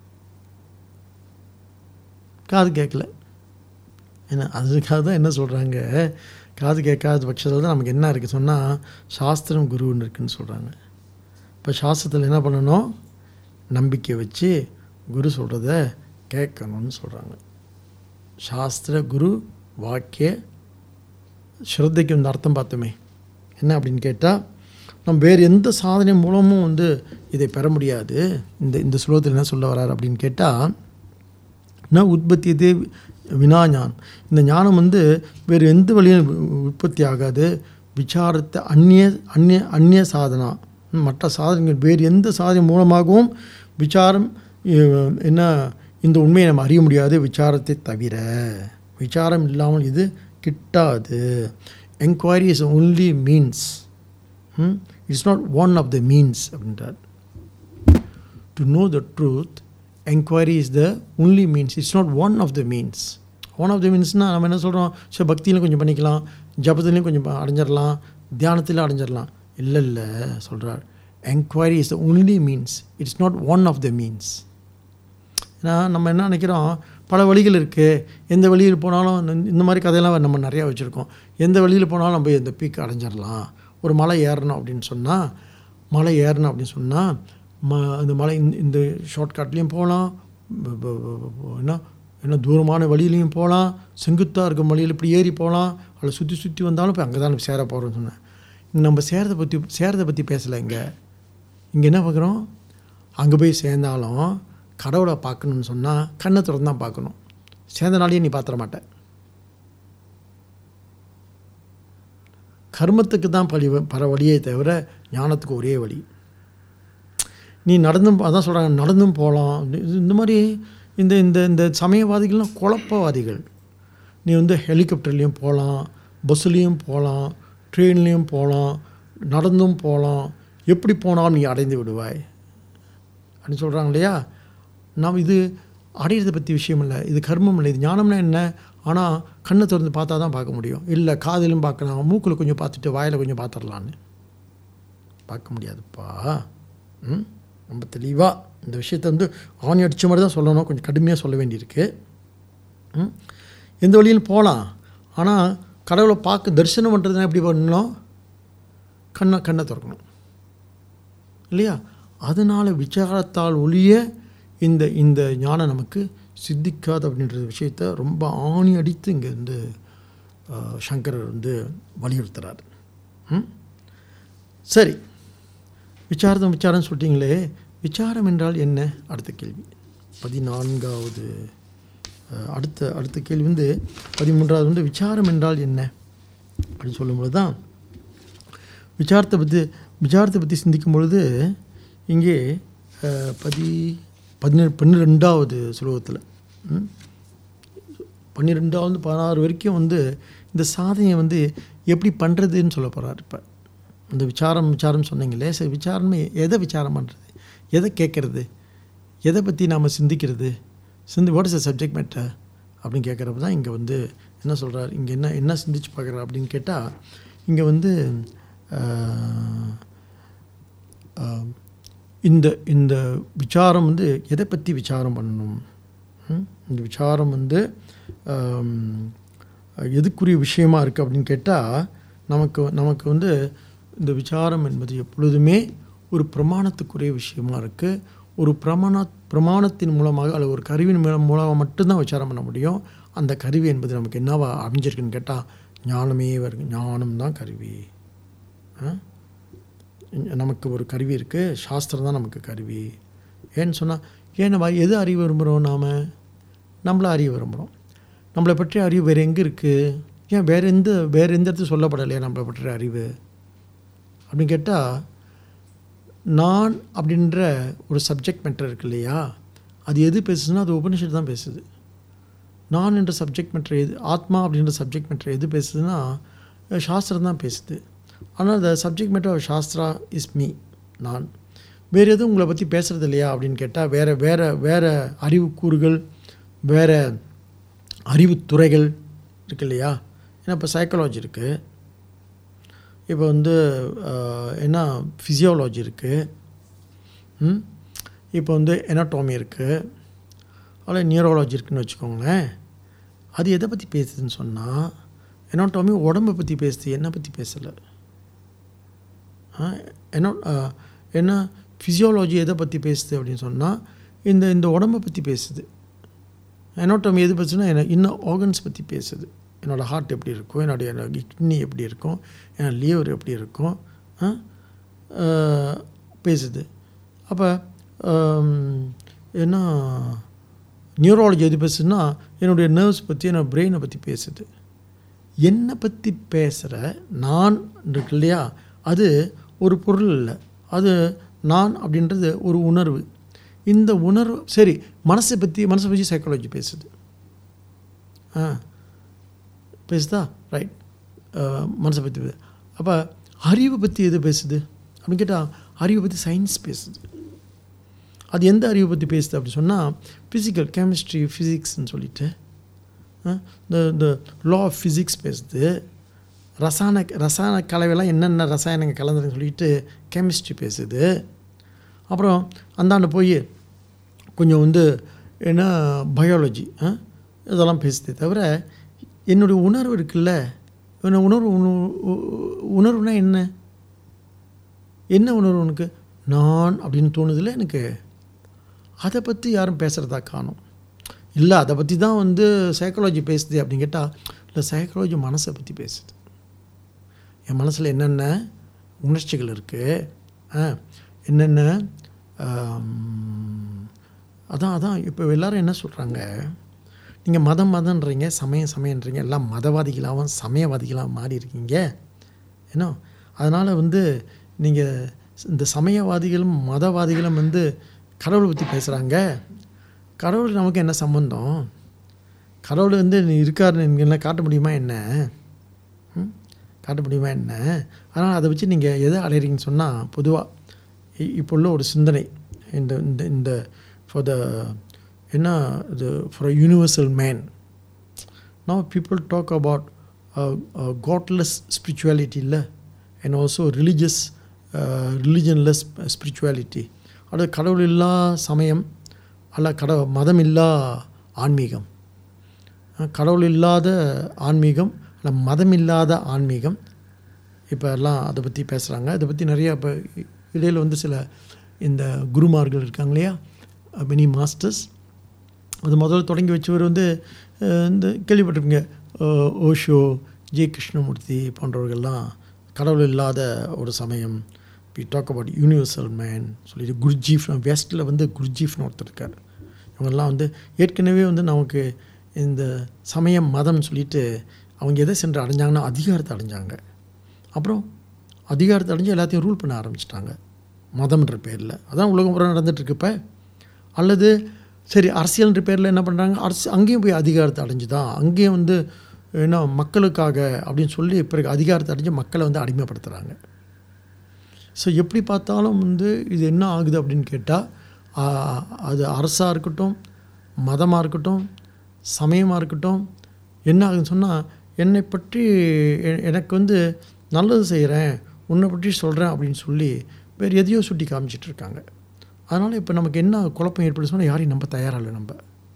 காது கேட்கல என்ன, அதுக்காக தான் என்ன சொல்கிறாங்க, காது கேட்காத பட்சத்தில் தான் நமக்கு என்ன இருக்குது சொன்னால் சாஸ்திரம் குருன்னு இருக்குதுன்னு சொல்கிறாங்க. இப்போ சாஸ்திரத்தில் என்ன பண்ணணும், நம்பிக்கை வச்சு குரு சொல்கிறத கேட்கணும்னு சொல்கிறாங்க. சாஸ்திர குரு வாக்கிய ஸ்ரத்தைக்கு வந்து அர்த்தம் பார்த்தோமே என்ன அப்படின்னு கேட்டால், நம்ம வேறு எந்த சாதனை மூலமும் வந்து இதை பெற முடியாது. இந்த இந்த ஸ்லோகத்தில் என்ன சொல்ல வர்றார் அப்படின்னு கேட்டால், ந உற்பத்தியதே வினா ஞானம், இந்த ஞானம் வந்து வேறு எந்த வழியும் உற்பத்தி ஆகாது. விசாரத்தை அந்நிய அந்நிய அந்நிய சாதனா, மற்ற சாதனைகள் வேறு எந்த சாதனை மூலமாகவும் விசாரம் என்ன இந்த உண்மையை நம்ம அறிய முடியாது விசாரத்தை தவிர. விசாரம் இல்லாமல் இது கிட்டாது. Enquiry is only means, it's not one of the means அப்படின்றார். To know the truth enquiry is the only means, it's not one of the means. One of the மீன்ஸ்னால் நம்ம என்ன சொல்கிறோம், சரி பக்தியிலையும் கொஞ்சம் பண்ணிக்கலாம், ஜபத்துலேயும் கொஞ்சம் அடைஞ்சிடலாம், தியானத்திலும் அடைஞ்சிடலாம். இல்லை இல்லை சொல்கிறார், enquiry is the only means, it's not one of the means. ஏன்னா நம்ம என்ன நினைக்கிறோம், பல வழிகள் இருக்குது, எந்த வழியில் போனாலும் இந்த மாதிரி கதையெல்லாம் நம்ம நிறையா வச்சுருக்கோம். எந்த வழியில் போனாலும் நம்ம இந்த பீக் அடைஞ்சிடலாம். ஒரு மலை ஏறணும் அப்படின்னு சொன்னால் மலை ஏறணும் அப்படின்னு சொன்னால் ம அந்த மலை இந்த ஷார்ட்கட்லேயும் போகலாம், என்ன என்ன தூரமான வழியிலையும் போகலாம், செங்குத்தாக இருக்கும் வழியில் இப்படி ஏறி போகலாம், அதில் சுற்றி சுற்றி வந்தாலும் இப்போ அங்கே தான் நம்ம சேர போகிறோம்னு சொன்னேன். நம்ம சேரதை பற்றி சேரதை பற்றி பேசலை. இங்கே இங்கே என்ன பார்க்குறோம், அங்கே போய் சேர்ந்தாலும் கடவுளை பார்க்கணுன்னு சொன்னால் கண்ணை திறந்து தான் பார்க்கணும். சேர்ந்தனாலேயே நீ பார்த்துட மாட்டேன். கர்மத்துக்கு தான் பழி பர வழியே தவிர ஞானத்துக்கு ஒரே வழி. நீ நடந்தும் அதான் சொல்கிறாங்க, நடந்தும் போகலாம். இந்த மாதிரி இந்த இந்த இந்த சமயவாதிகள்லாம் குழப்பவாதிகள். நீ வந்து ஹெலிகாப்டர்லேயும் போகலாம், பஸ்ஸுலேயும் போகலாம், ட்ரெயின்லேயும் போகலாம், நடந்தும் போகலாம், எப்படி போனாலும் நீ அடைந்து விடுவாய் அப்படின்னு சொல்கிறாங்க இல்லையா. நாம் இது அடையிறதை பற்றி விஷயம் இல்லை, இது கர்மம் இல்லை, இது ஞானம்னா என்ன. ஆனால் கண்ணை திறந்து பார்த்தா தான் பார்க்க முடியும். இல்லை காதிலும் பார்க்கலாம், மூக்கில் கொஞ்சம் பார்த்துட்டு வாயில் கொஞ்சம் பார்த்துடலான்னு பார்க்க முடியாதுப்பா. ம் ரொம்ப தெளிவாக இந்த விஷயத்தை வந்து ஆணி அடித்த மாதிரி தான் சொல்லணும், கொஞ்சம் கடுமையாக சொல்ல வேண்டியிருக்கு. ம் எந்த வழியிலும் போகலாம், ஆனால் கடவுளை பார்க்க தரிசனம் பண்ணுறதுனா எப்படி பண்ணணும்? கண்ணை கண்ணை திறக்கணும் இல்லையா. அதனால் விசாரத்தால் ஒழிய இந்த இந்த ஞானம் நமக்கு சித்திக்காது அப்படின்ற விஷயத்தை ரொம்ப ஆணி அடித்து இங்கே வந்து சங்கரர் வந்து வலியுறுத்துகிறார். ம் சரி, விசாரம் விசாரம் சொல்லிட்டீங்களே, விசாரம் என்றால் என்ன? அடுத்த கேள்வி பதினான்காவது அடுத்த அடுத்த கேள்வி வந்து பதிமூன்றாவது வந்து விசாரம் என்றால் என்ன அப்படின்னு சொல்லும்பொழுது தான் விசாரத்தை பற்றி விசாரத்தை பற்றி சிந்திக்கும் பொழுது இங்கே பதி பதினேழு பன்னிரெண்டாவது ஸ்லோகத்தில் பன்னிரெண்டாவது பதினாறு வரைக்கும் வந்து இந்த சாதனையை வந்து எப்படி பண்ணுறதுன்னு சொல்ல போகிறார். இப்போ இந்த விசாரம் விசாரம் சொன்னீங்களே, சரி விசாரமே எதை விசாரம் பண்ணுறது, எதை கேட்குறது, எதை பற்றி நாம் சிந்திக்கிறது, சிந்தி what is the subject matter அப்படின்னு கேட்குறப்ப தான் இங்கே வந்து என்ன சொல்கிறார், இங்கே என்ன என்ன சிந்திச்சு பார்க்குறார் அப்படின்னு கேட்டால் இங்கே வந்து இந்த இந்த விசாரம் வந்து எதை பற்றி விசாரம் பண்ணணும், இந்த விசாரம் வந்து எதுக்குரிய விஷயமா இருக்குது அப்படின்னு கேட்டால் நமக்கு நமக்கு வந்து இந்த விசாரம் என்பது எப்பொழுதுமே ஒரு பிரமாணத்துக்குரிய விஷயமா இருக்குது. ஒரு பிரமாண பிரமாணத்தின் மூலமாக அல்லது ஒரு கருவியின் மூலம் மூலமாக மட்டும்தான் விசாரம் பண்ண முடியும். அந்த கருவி என்பது நமக்கு என்னவா அமைஞ்சிருக்குன்னு கேட்டால் ஞானமே வருது. ஞானம் தான் கருவி. நமக்கு ஒரு கருவி இருக்குது, சாஸ்திரம் தான் நமக்கு கருவி. ஏன்னு சொன்னால் ஏன் நம்ம எது அறிய விரும்புகிறோம், நாம் நம்மளை அறிய விரும்புகிறோம். நம்மளை பற்றிய அறிவு வேறு எங்கே இருக்குது? ஏன் வேறு எந்த வேறு எந்த இடத்துல சொல்லப்படலையா நம்மளை பற்றிய அறிவு அப்படின்னு கேட்டால், நான் அப்படின்ற ஒரு சப்ஜெக்ட் மேட்டர் இருக்கு இல்லையா, அது எது பேசுதுன்னா அது உபனிஷத்து தான் பேசுது. நான் என்ற சப்ஜெக்ட் மேட்டர் எது, ஆத்மா அப்படின்ற சப்ஜெக்ட் மேட்டர் எது பேசுதுன்னா சாஸ்திரம் தான் பேசுது. ஆனால் அந்த subject matter of shastra is me, நான். வேறு எதுவும் உங்களை பற்றி பேசுகிறது இல்லையா அப்படின்னு கேட்டால் வேறு வேறு வேறு அறிவுக்கூறுகள், வேறு அறிவுத்துறைகள் இருக்கு இல்லையா. ஏன்னா இப்போ சைக்காலஜி இருக்குது, இப்போ வந்து என்ன ஃபிசியோலஜி இருக்குது, இப்போ வந்து எனாட்டோமி இருக்குது, அதில் நியூரோலஜி இருக்குதுன்னு வச்சுக்கோங்களேன். அது எதை பற்றி பேசுதுன்னு சொன்னால் எனாட்டோமி உடம்பை பற்றி பேசுது, என்னை பற்றி பேசலை. என்ன என்ன ஃபிசியோலஜி எதை பற்றி பேசுது அப்படின்னு சொன்னால் இந்த இந்த உடம்பை பற்றி பேசுது. எனாட்டோமி எது பேசுதுன்னா என்ன இன்னும் ஆர்கன்ஸ் பற்றி பேசுது. என்னோடய ஹார்ட் எப்படி இருக்கும், என்னுடைய கிட்னி எப்படி இருக்கும், என்னோடய லிவர் எப்படி இருக்கும் பேசுது. அப்போ என்ன நியூரோலஜி எது பேசுதுன்னா என்னுடைய நர்வ்ஸ் பற்றி, என்னோடய பிரெயினை பற்றி பேசுது. என்னை பற்றி பேசுகிற நான் இருக்கு இல்லையா, அது ஒரு பொருள் இல்லை, அது நான் அப்படின்றது ஒரு உணர்வு. இந்த உணர்வு சரி, மனசை பற்றி மனசை பற்றி சைக்காலஜி பேசுது. ஆ பேசுதா, ரைட், மனசை பற்றி. அப்போ அறிவை பற்றி எது பேசுது அப்படின்னு கேட்டால் அறிவை பற்றி சயின்ஸ் பேசுது. அது எந்த அறிவை பற்றி பேசுது அப்படி சொன்னால் ஃபிசிக்கல், கெமிஸ்ட்ரி, ஃபிசிக்ஸ்ன்னு சொல்லிட்டு இந்த இந்த லா ஆஃப் ஃபிசிக்ஸ் பேசுது. ரசாயன ரசாயன கலவையெல்லாம் என்னென்ன ரசாயனங்கள் கலந்துன்னு சொல்லிட்டு கெமிஸ்ட்ரி பேசுது. அப்புறம் அந்தாண்ட போய் கொஞ்சம் வந்து என்ன பயாலஜி இதெல்லாம் பேசுதே தவிர என்னுடைய உணர்வு இருக்குல்ல, என்ன உணர்வு உணர்வுனா என்ன என்ன உணர்வு உனக்கு நான் அப்படின்னு தோணுதில்ல எனக்கு, அதை பற்றி யாரும் பேசுகிறதா காணும். இல்லை அதை பற்றி தான் வந்து சைக்காலஜி பேசுது அப்படின்னு கேட்டால், இல்லை சைக்காலஜி மனசை பற்றி பேசுது. என் மனசில் என்னென்ன உணர்ச்சிகள் இருக்குது, என்னென்ன அதான் அதான் இப்போ எல்லோரும் என்ன சொல்கிறாங்க, நீங்கள் மதம் மதன்றீங்க, சமயம் சமயன்றீங்க, எல்லாம் மதவாதிகளாகவும் சமயவாதிகளாகவும் மாறி இருக்கீங்க ஏன்னா. அதனால் வந்து நீங்கள் இந்த சமயவாதிகளும் மதவாதிகளும் வந்து கடவுளை பற்றி பேசுகிறாங்க. கடவுள் நமக்கு என்ன சம்பந்தம்? கடவுள் வந்து இருக்காருன்னு என்ன காட்ட முடியுமா என்ன? காட்ட முடியுமா என்ன? ஆனால் அதை வச்சு நீங்கள் எதை அடையிறீங்கன்னு சொன்னால், பொதுவாக இப்போ உள்ள ஒரு சிந்தனை இந்த இந்த இந்த ஃபார் த என்ன இது for a universal man. Now people talk about godless spirituality இல்லை, and also religious religionless spirituality. அது கடவுள் இல்லா சமயம் அல்ல, கட மதம் இல்லா ஆன்மீகம், கடவுள் இல்லாத ஆன்மீகம் அல்ல மதம் இல்லாத ஆன்மீகம். இப்போ எல்லாம் அதை பற்றி பேசுகிறாங்க. அதை பற்றி நிறையா இப்போ இடையில் வந்து சில இந்த குருமார்கள் இருக்காங்க இல்லையா, மெனி மாஸ்டர்ஸ். அது முதல்ல தொடங்கி வச்சவர் வந்து இந்த கேள்விப்பட்டிருப்பீங்க, ஓஷோ, ஜே கிருஷ்ணமூர்த்தி போன்றவர்கள்லாம் கடவுள் இல்லாத ஒரு சமயம், we talk about universal man சொல்லிட்டு குருஜீஃப் வெஸ்ட்டில் வந்து குருஜீஃப்னு ஒருத்தர் இருக்கார். இவங்கெல்லாம் வந்து ஏற்கனவே வந்து நமக்கு இந்த சமயம் மதம்னு சொல்லிட்டு அவங்க எதை சென்று அடைஞ்சாங்கன்னா அதிகாரத்தை அடைஞ்சாங்க. அப்புறம் அதிகாரத்தை அடைஞ்சு எல்லாத்தையும் ரூல் பண்ண ஆரம்பிச்சிட்டாங்க மதம்ன்ற பேரில். அதான் உலகம் பூரா நடந்துகிட்ருக்கு இப்போ. அல்லது சரி அரசியல்ன்ற பேரில் என்ன பண்ணுறாங்க, அரசு அங்கேயும் போய் அதிகாரத்தை அடைஞ்சு தான் அங்கேயும் வந்து என்ன மக்களுக்காக அப்படின்னு சொல்லி பிறகு அதிகாரத்தை அடைஞ்சு மக்களை வந்து அடிமைப்படுத்துகிறாங்க. ஸோ எப்படி பார்த்தாலும் வந்து இது என்ன ஆகுது அப்படின்னு கேட்டால், அது அரசாக இருக்கட்டும், மதமாக இருக்கட்டும், சமயமாக இருக்கட்டும், என்ன ஆகுதுன்னு சொன்னால், என்னை பற்றி எனக்கு வந்து நல்லது செய்கிறேன், உன்னை பற்றி சொல்கிறேன் அப்படின்னு சொல்லி வேறு எதையோ சுட்டி காமிச்சிட்ருக்காங்க. அதனால் இப்போ நமக்கு என்ன குழப்பம் ஏற்படுது சொன்னால், யாரையும் நம்ப தயாராக இல்லை, நம்ம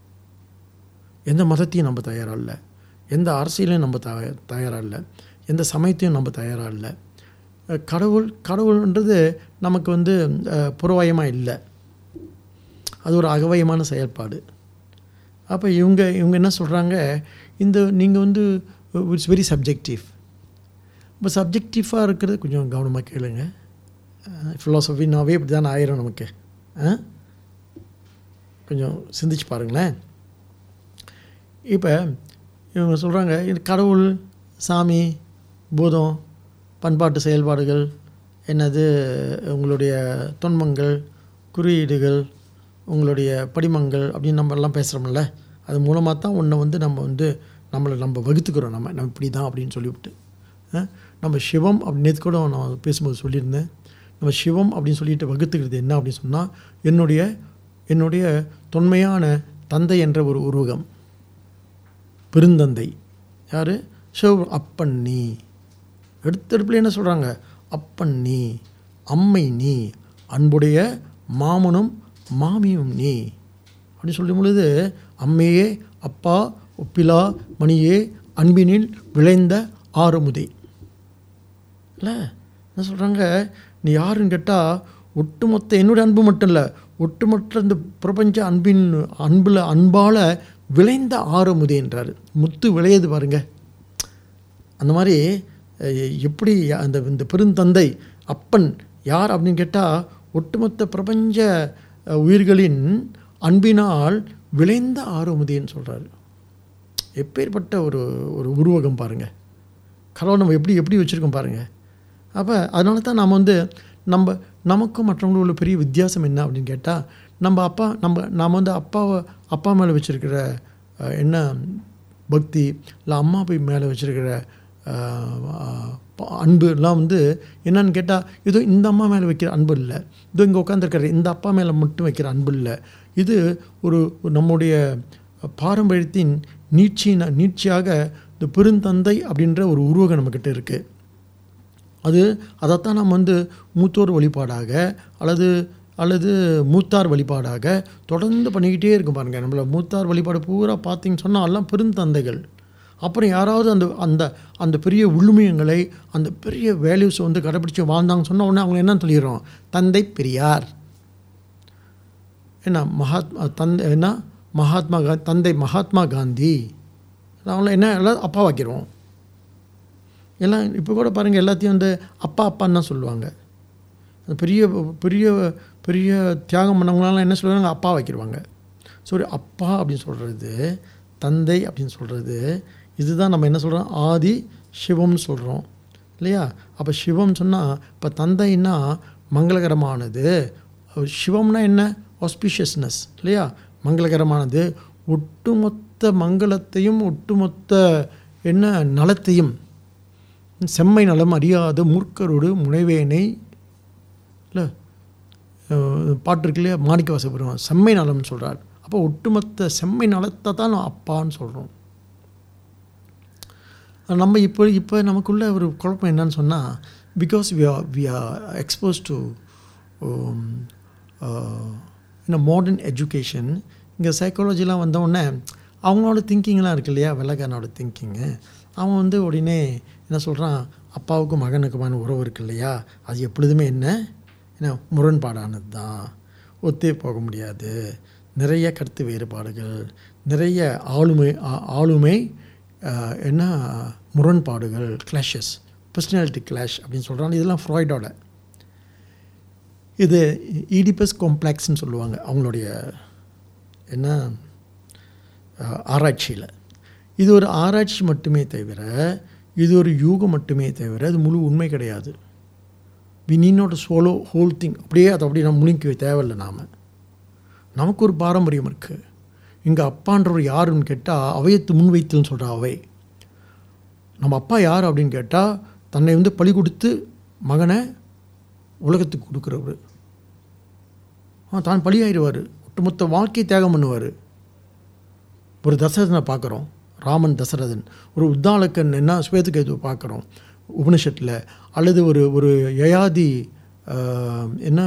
எந்த மதத்தையும் நம்ப தயாராக இல்லை, எந்த அரசியலையும் நம்ப த தயாராக இல்லை, எந்த சமயத்தையும் நம்ப தயாராக இல்லை. கடவுள் கடவுள்ன்றது நமக்கு வந்து புறவயமாக இல்லை, அது ஒரு அகவயமான செயல்பாடு. அப்போ இவங்க இவங்க என்ன சொல்கிறாங்க, இந்த நீங்கள் வந்து இட்ஸ் வெரி சப்ஜெக்டிவ். இப்போ சப்ஜெக்டிவாக இருக்கிறது கொஞ்சம் கவனமாக கேளுங்க. ஃபிலாசபினாவே இப்படி தான் ஆயிரும் நமக்கு. கொஞ்சம் சிந்திச்சு பாருங்களேன். இப்போ இவங்க சொல்கிறாங்க, இது கடவுள், சாமி, பூதம், பண்பாட்டு செயல்பாடுகள், என்னது உங்களுடைய தொன்மங்கள், குறியீடுகள், உங்களுடைய படிமங்கள் அப்படின்னு நம்ம எல்லாம் பேசுகிறோம்ல, அது மூலமாக தான் ஒன்றை வந்து நம்ம வந்து நம்மளை நம்ம வகுத்துக்கிறோம். நம்ம நம்ம இப்படி தான் அப்படின்னு சொல்லிவிட்டு நம்ம சிவம் அப்படின்னு கூட நான் பேசும்போது சொல்லியிருந்தேன். நம்ம சிவம் அப்படின்னு சொல்லிட்டு வகுத்துக்கிறது என்ன அப்படின்னு சொன்னால், என்னுடைய என்னுடைய தொன்மையான தந்தை என்ற ஒரு உருவகம், பெருந்தந்தை யார், சிவ அப்பன் நீ. எடுத்தெடுப்பில் என்ன சொல்கிறாங்க, அப்பன் நீ, அம்மை நீ, அன்புடைய மாமனும் மாமியும் நீ அப்படின்னு சொல்லும் பொழுது, அம்மையே, அப்பா, ஒப்பிலா மணியே, அன்பினில் விளைந்த ஆறுமுதை இல்லை என்ன சொல்கிறாங்க. நீ யாருன்னு கேட்டால், ஒட்டுமொத்த என்னுடைய அன்பு மட்டும் இல்லை, ஒட்டுமொத்த இந்த பிரபஞ்ச அன்பின் அன்பில் அன்பால் விளைந்த ஆறுமுதைன்றார். முத்து விளையது பாருங்க. அந்த மாதிரி எப்படி அந்த இந்த பெருந்தந்தை அப்பன் யார் அப்படின்னு கேட்டால், ஒட்டுமொத்த பிரபஞ்ச உயிர்களின் அன்பினால் விளைந்த ஆறுமுதின்னு சொல்கிறாரு. எப்பேற்பட்ட ஒரு ஒரு உருவகம் பாருங்கள். கடவுள் நம்ம எப்படி எப்படி வச்சுருக்கோம் பாருங்கள். அப்போ அதனால தான் நாம் வந்து நம்ம நமக்கும் மற்றவங்களும் உள்ள பெரிய வித்தியாசம் என்ன அப்படின்னு கேட்டால், நம்ம அப்பா நம்ம நாம் வந்து அப்பாவை அப்பா மேலே வச்சுருக்கிற என்ன பக்தி, இல்லை அம்மா போய் மேலே வச்சுருக்கிற அன்பு எல்லாம் வந்து என்னன்னு கேட்டால், இதோ இந்த அம்மா மேலே வைக்கிற அன்பு இல்லை, இதோ இங்கே உட்காந்துருக்கிற இந்த அப்பா மேலே மட்டும் வைக்கிற அன்பு இல்லை. இது ஒரு நம்முடைய பாரம்பரியத்தின் நீட்சின நீட்சியாக இந்த பெருந்தந்தை அப்படின்ற ஒரு உருவகம் நம்மக்கிட்ட இருக்குது. அது அதைத்தான் நம்ம வந்து மூத்தோர் வழிபாடாக அல்லது அல்லது மூத்தார் வழிபாடாக தொடர்ந்து பண்ணிக்கிட்டே இருக்கும் பாருங்கள். நம்மளை மூத்தார் வழிபாடு பூரா பார்த்திங்கன்னு சொன்னால் எல்லாம் பெருந்தந்தைகள். அப்புறம் யாராவது அந்த அந்த அந்த பெரிய உள்மியங்களை, அந்த பெரிய வேல்யூஸை வந்து கடைப்பிடிச்சி வாழ்ந்தாங்கன்னு சொன்னால் உடனே அவங்க என்ன சொல்லிடுறோம், தந்தை பெரியார், என்ன மகாத்மா தந்தை என்ன மகாத்மா கா தந்தை மகாத்மா காந்தி, அவங்கள என்ன எல்லாம் அப்பா வைக்கிறோம். எல்லாம் இப்போ கூட பாருங்கள், எல்லாத்தையும் வந்து அப்பா அப்பான்னு தான் சொல்லுவாங்க. பெரிய பெரிய பெரிய தியாகம் பண்ணவங்களாம் என்ன சொல்லுவாங்க, அப்பா வைக்கிடுவாங்க. சரி, அப்பா அப்படின்னு சொல்கிறது, தந்தை அப்படின்னு சொல்கிறது, இதுதான் நம்ம என்ன சொல்கிறோம், ஆதி சிவம்னு சொல்கிறோம் இல்லையா. அப்போ சிவம் சொன்னால், இப்போ தந்தைன்னா மங்களகரமானது. சிவம்னா என்ன? ஆஸ்பிஷியஸ்னஸ் இல்லையா? மங்களகரமானது ஒட்டுமொத்த மங்களத்தையும் ஒட்டுமொத்த என்ன நலத்தையும் செம்மை நலம் அறியாத மூர்க்கரோடு முனைவேனை இல்லை பாட்டு இருக்கு இல்லையா? மாணிக்க வாசகர் செம்மை நலம்னு சொல்கிறார். அப்போ ஒட்டுமொத்த செம்மை நலத்தை தான் நான் அப்பான்னு சொல்கிறோம். நம்ம இப்போ இப்போ நமக்குள்ள ஒரு குழப்பம் என்னன்னு சொன்னால், because we are we are expose to இன்னும் மாடர்ன் எஜுகேஷன். இங்கே சைக்காலஜிலாம் வந்தவுடனே அவங்களோட திங்கிங்லாம் இருக்கு இல்லையா? வெள்ளக்காரனோட திங்கிங்கு. அவன் வந்து உடனே என்ன சொல்கிறான், அப்பாவுக்கும் மகனுக்குமான உறவு இருக்கு இல்லையா, அது எப்பொழுதுமே என்ன என்ன முரண்பாடானது தான், ஒத்தே போக முடியாது, நிறைய கருத்து வேறுபாடுகள், நிறைய ஆளுமை ஆளுமை என்ன முரண்பாடுகள், கிளாஷஸ், பர்சனாலிட்டி கிளாஷ் அப்படின்னு சொல்கிறாங்க. இதெல்லாம் ஃப்ராய்டோட இது ஈடிபஸ் காம்ப்ளெக்ஸ்ன்னு சொல்லுவாங்க அவங்களுடைய என்ன ஆராய்ச்சியில். இது ஒரு ஆராய்ச்சி மட்டுமே தவிர, இது ஒரு யூகம் மட்டுமே தவிர அது முழு உண்மை கிடையாது. We need not swallow whole thing. அப்படியே அதை அப்படியே நம்ம முழுங்கி தேவையில்லை. நாம் நமக்கு ஒரு பாரம்பரியம் இருக்குது. இங்கே அப்பான்றவர் யாருன்னு கேட்டால் அவையத்து முன்வைத்துன்னு சொல்கிற அவை. நம்ம அப்பா யார் அப்படின்னு கேட்டால் தன்னை வந்து பலி கொடுத்து மகனை உலகத்துக்கு கொடுக்குறவர். ஆ தான் பலியாயிடுவார், ஒட்டுமொத்த வாழ்க்கையை தியாகம் பண்ணுவார். ஒரு தசரதனை பார்க்குறோம், ராமன் தசரதன். ஒரு உத்தாலக்கன் என்ன ஸ்வேதகேதுவை பார்க்குறோம் உபனிஷத்தில். அல்லது ஒரு ஒரு யயாதி என்ன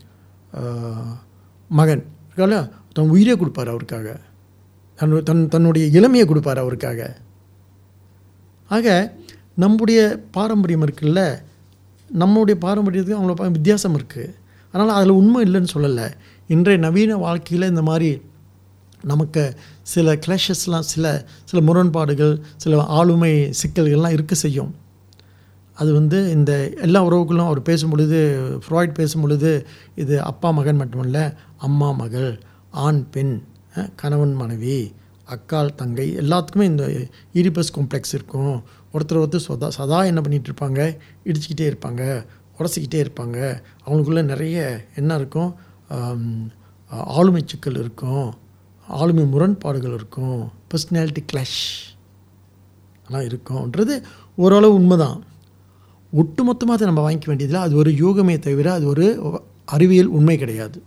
மகன் தன் உயிரே கொடுப்பார் அவருக்காக, தன் தன் தன்னுடைய இளமையை கொடுப்பார் அவருக்காக. ஆக நம்முடைய பாரம்பரியம் இருக்குல்ல, நம்மளுடைய பாரம்பரியத்துக்கு அவங்கள வித்தியாசம் இருக்குது. அதனால் அதில் உண்மை இல்லைன்னு சொல்லலை. இன்றைய நவீன வாழ்க்கையில் இந்த மாதிரி நமக்கு சில கிளாஷஸ்லாம், சில சில முரண்பாடுகள், சில ஆளுமை சிக்கல்கள்லாம் இருக்க செய்யும். அது வந்து இந்த எல்லா உறவுகளும் அவர் பேசும் பொழுது, ஃப்ராய்ட் பேசும் பொழுது, இது அப்பா மகன் மட்டுமல்ல, அம்மா மகள், ஆண் பெண், கணவன் மனைவி, அக்கால் தங்கை, எல்லாத்துக்குமே இந்த ஈடிபஸ் காம்ப்ளெக்ஸ் இருக்கும். ஒருத்தர் ஒருத்தர் சதா சதா என்ன பண்ணிகிட்டு இருப்பாங்க, இடிச்சிக்கிட்டே இருப்பாங்க, உடச்சிக்கிட்டே இருப்பாங்க. அவங்களுக்குள்ள நிறைய என்ன இருக்கும், ஆளுமை சிக்கல் இருக்கும், ஆளுமை முரண்பாடுகள் இருக்கும், பர்சனாலிட்டி கிளாஷ் எல்லாம் இருக்கும்ன்றது ஓரளவு உண்மைதான். ஒட்டுமொத்தமாக அதை நம்ம வாங்கிக்க வேண்டியதில்லை. அது ஒரு யோகமே தவிர அது ஒரு அறிவியல் உண்மை கிடையாது.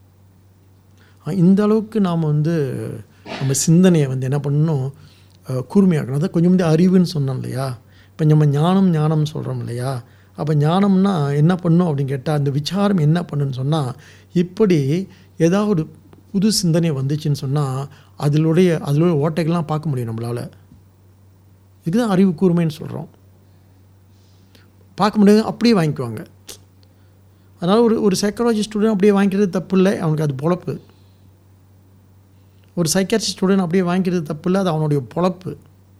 இந்த அளவுக்கு நாம் வந்து நம்ம சிந்தனையை வந்து என்ன பண்ணணும், கூர்மையாக்கணும். அதை கொஞ்சம் வந்து அறிவுன்னு சொன்னோம் இல்லையா? இப்போ நம்ம ஞானம் ஞானம்னு சொல்கிறோம் இல்லையா? அப்போ ஞானம்னா என்ன பண்ணும் அப்படின்னு கேட்டால், அந்த விசாரம் என்ன பண்ணுன்னு சொன்னால், இப்படி ஏதாவது ஒரு புது சிந்தனை வந்துச்சுன்னு சொன்னால் அதிலுடைய அதிலுடைய ஓட்டைகள்லாம் பார்க்க முடியும் நம்மளால். இதுதான் அறிவு கூர்மைன்னு சொல்கிறோம். பார்க்க முடியாது, அப்படியே வாங்கிக்குவாங்க. அதனால் ஒரு ஒரு சைக்காலஜி ஸ்டூடெண்ட் அப்படியே வாங்கிக்கிறது தப்பு இல்லை, அவனுக்கு அது பொழப்பு. ஒரு சைக்காட்ரி ஸ்டூடெண்ட் அப்படியே வாங்கிக்கிறது தப்பு இல்லை, அது அவனுடைய பொழப்பு.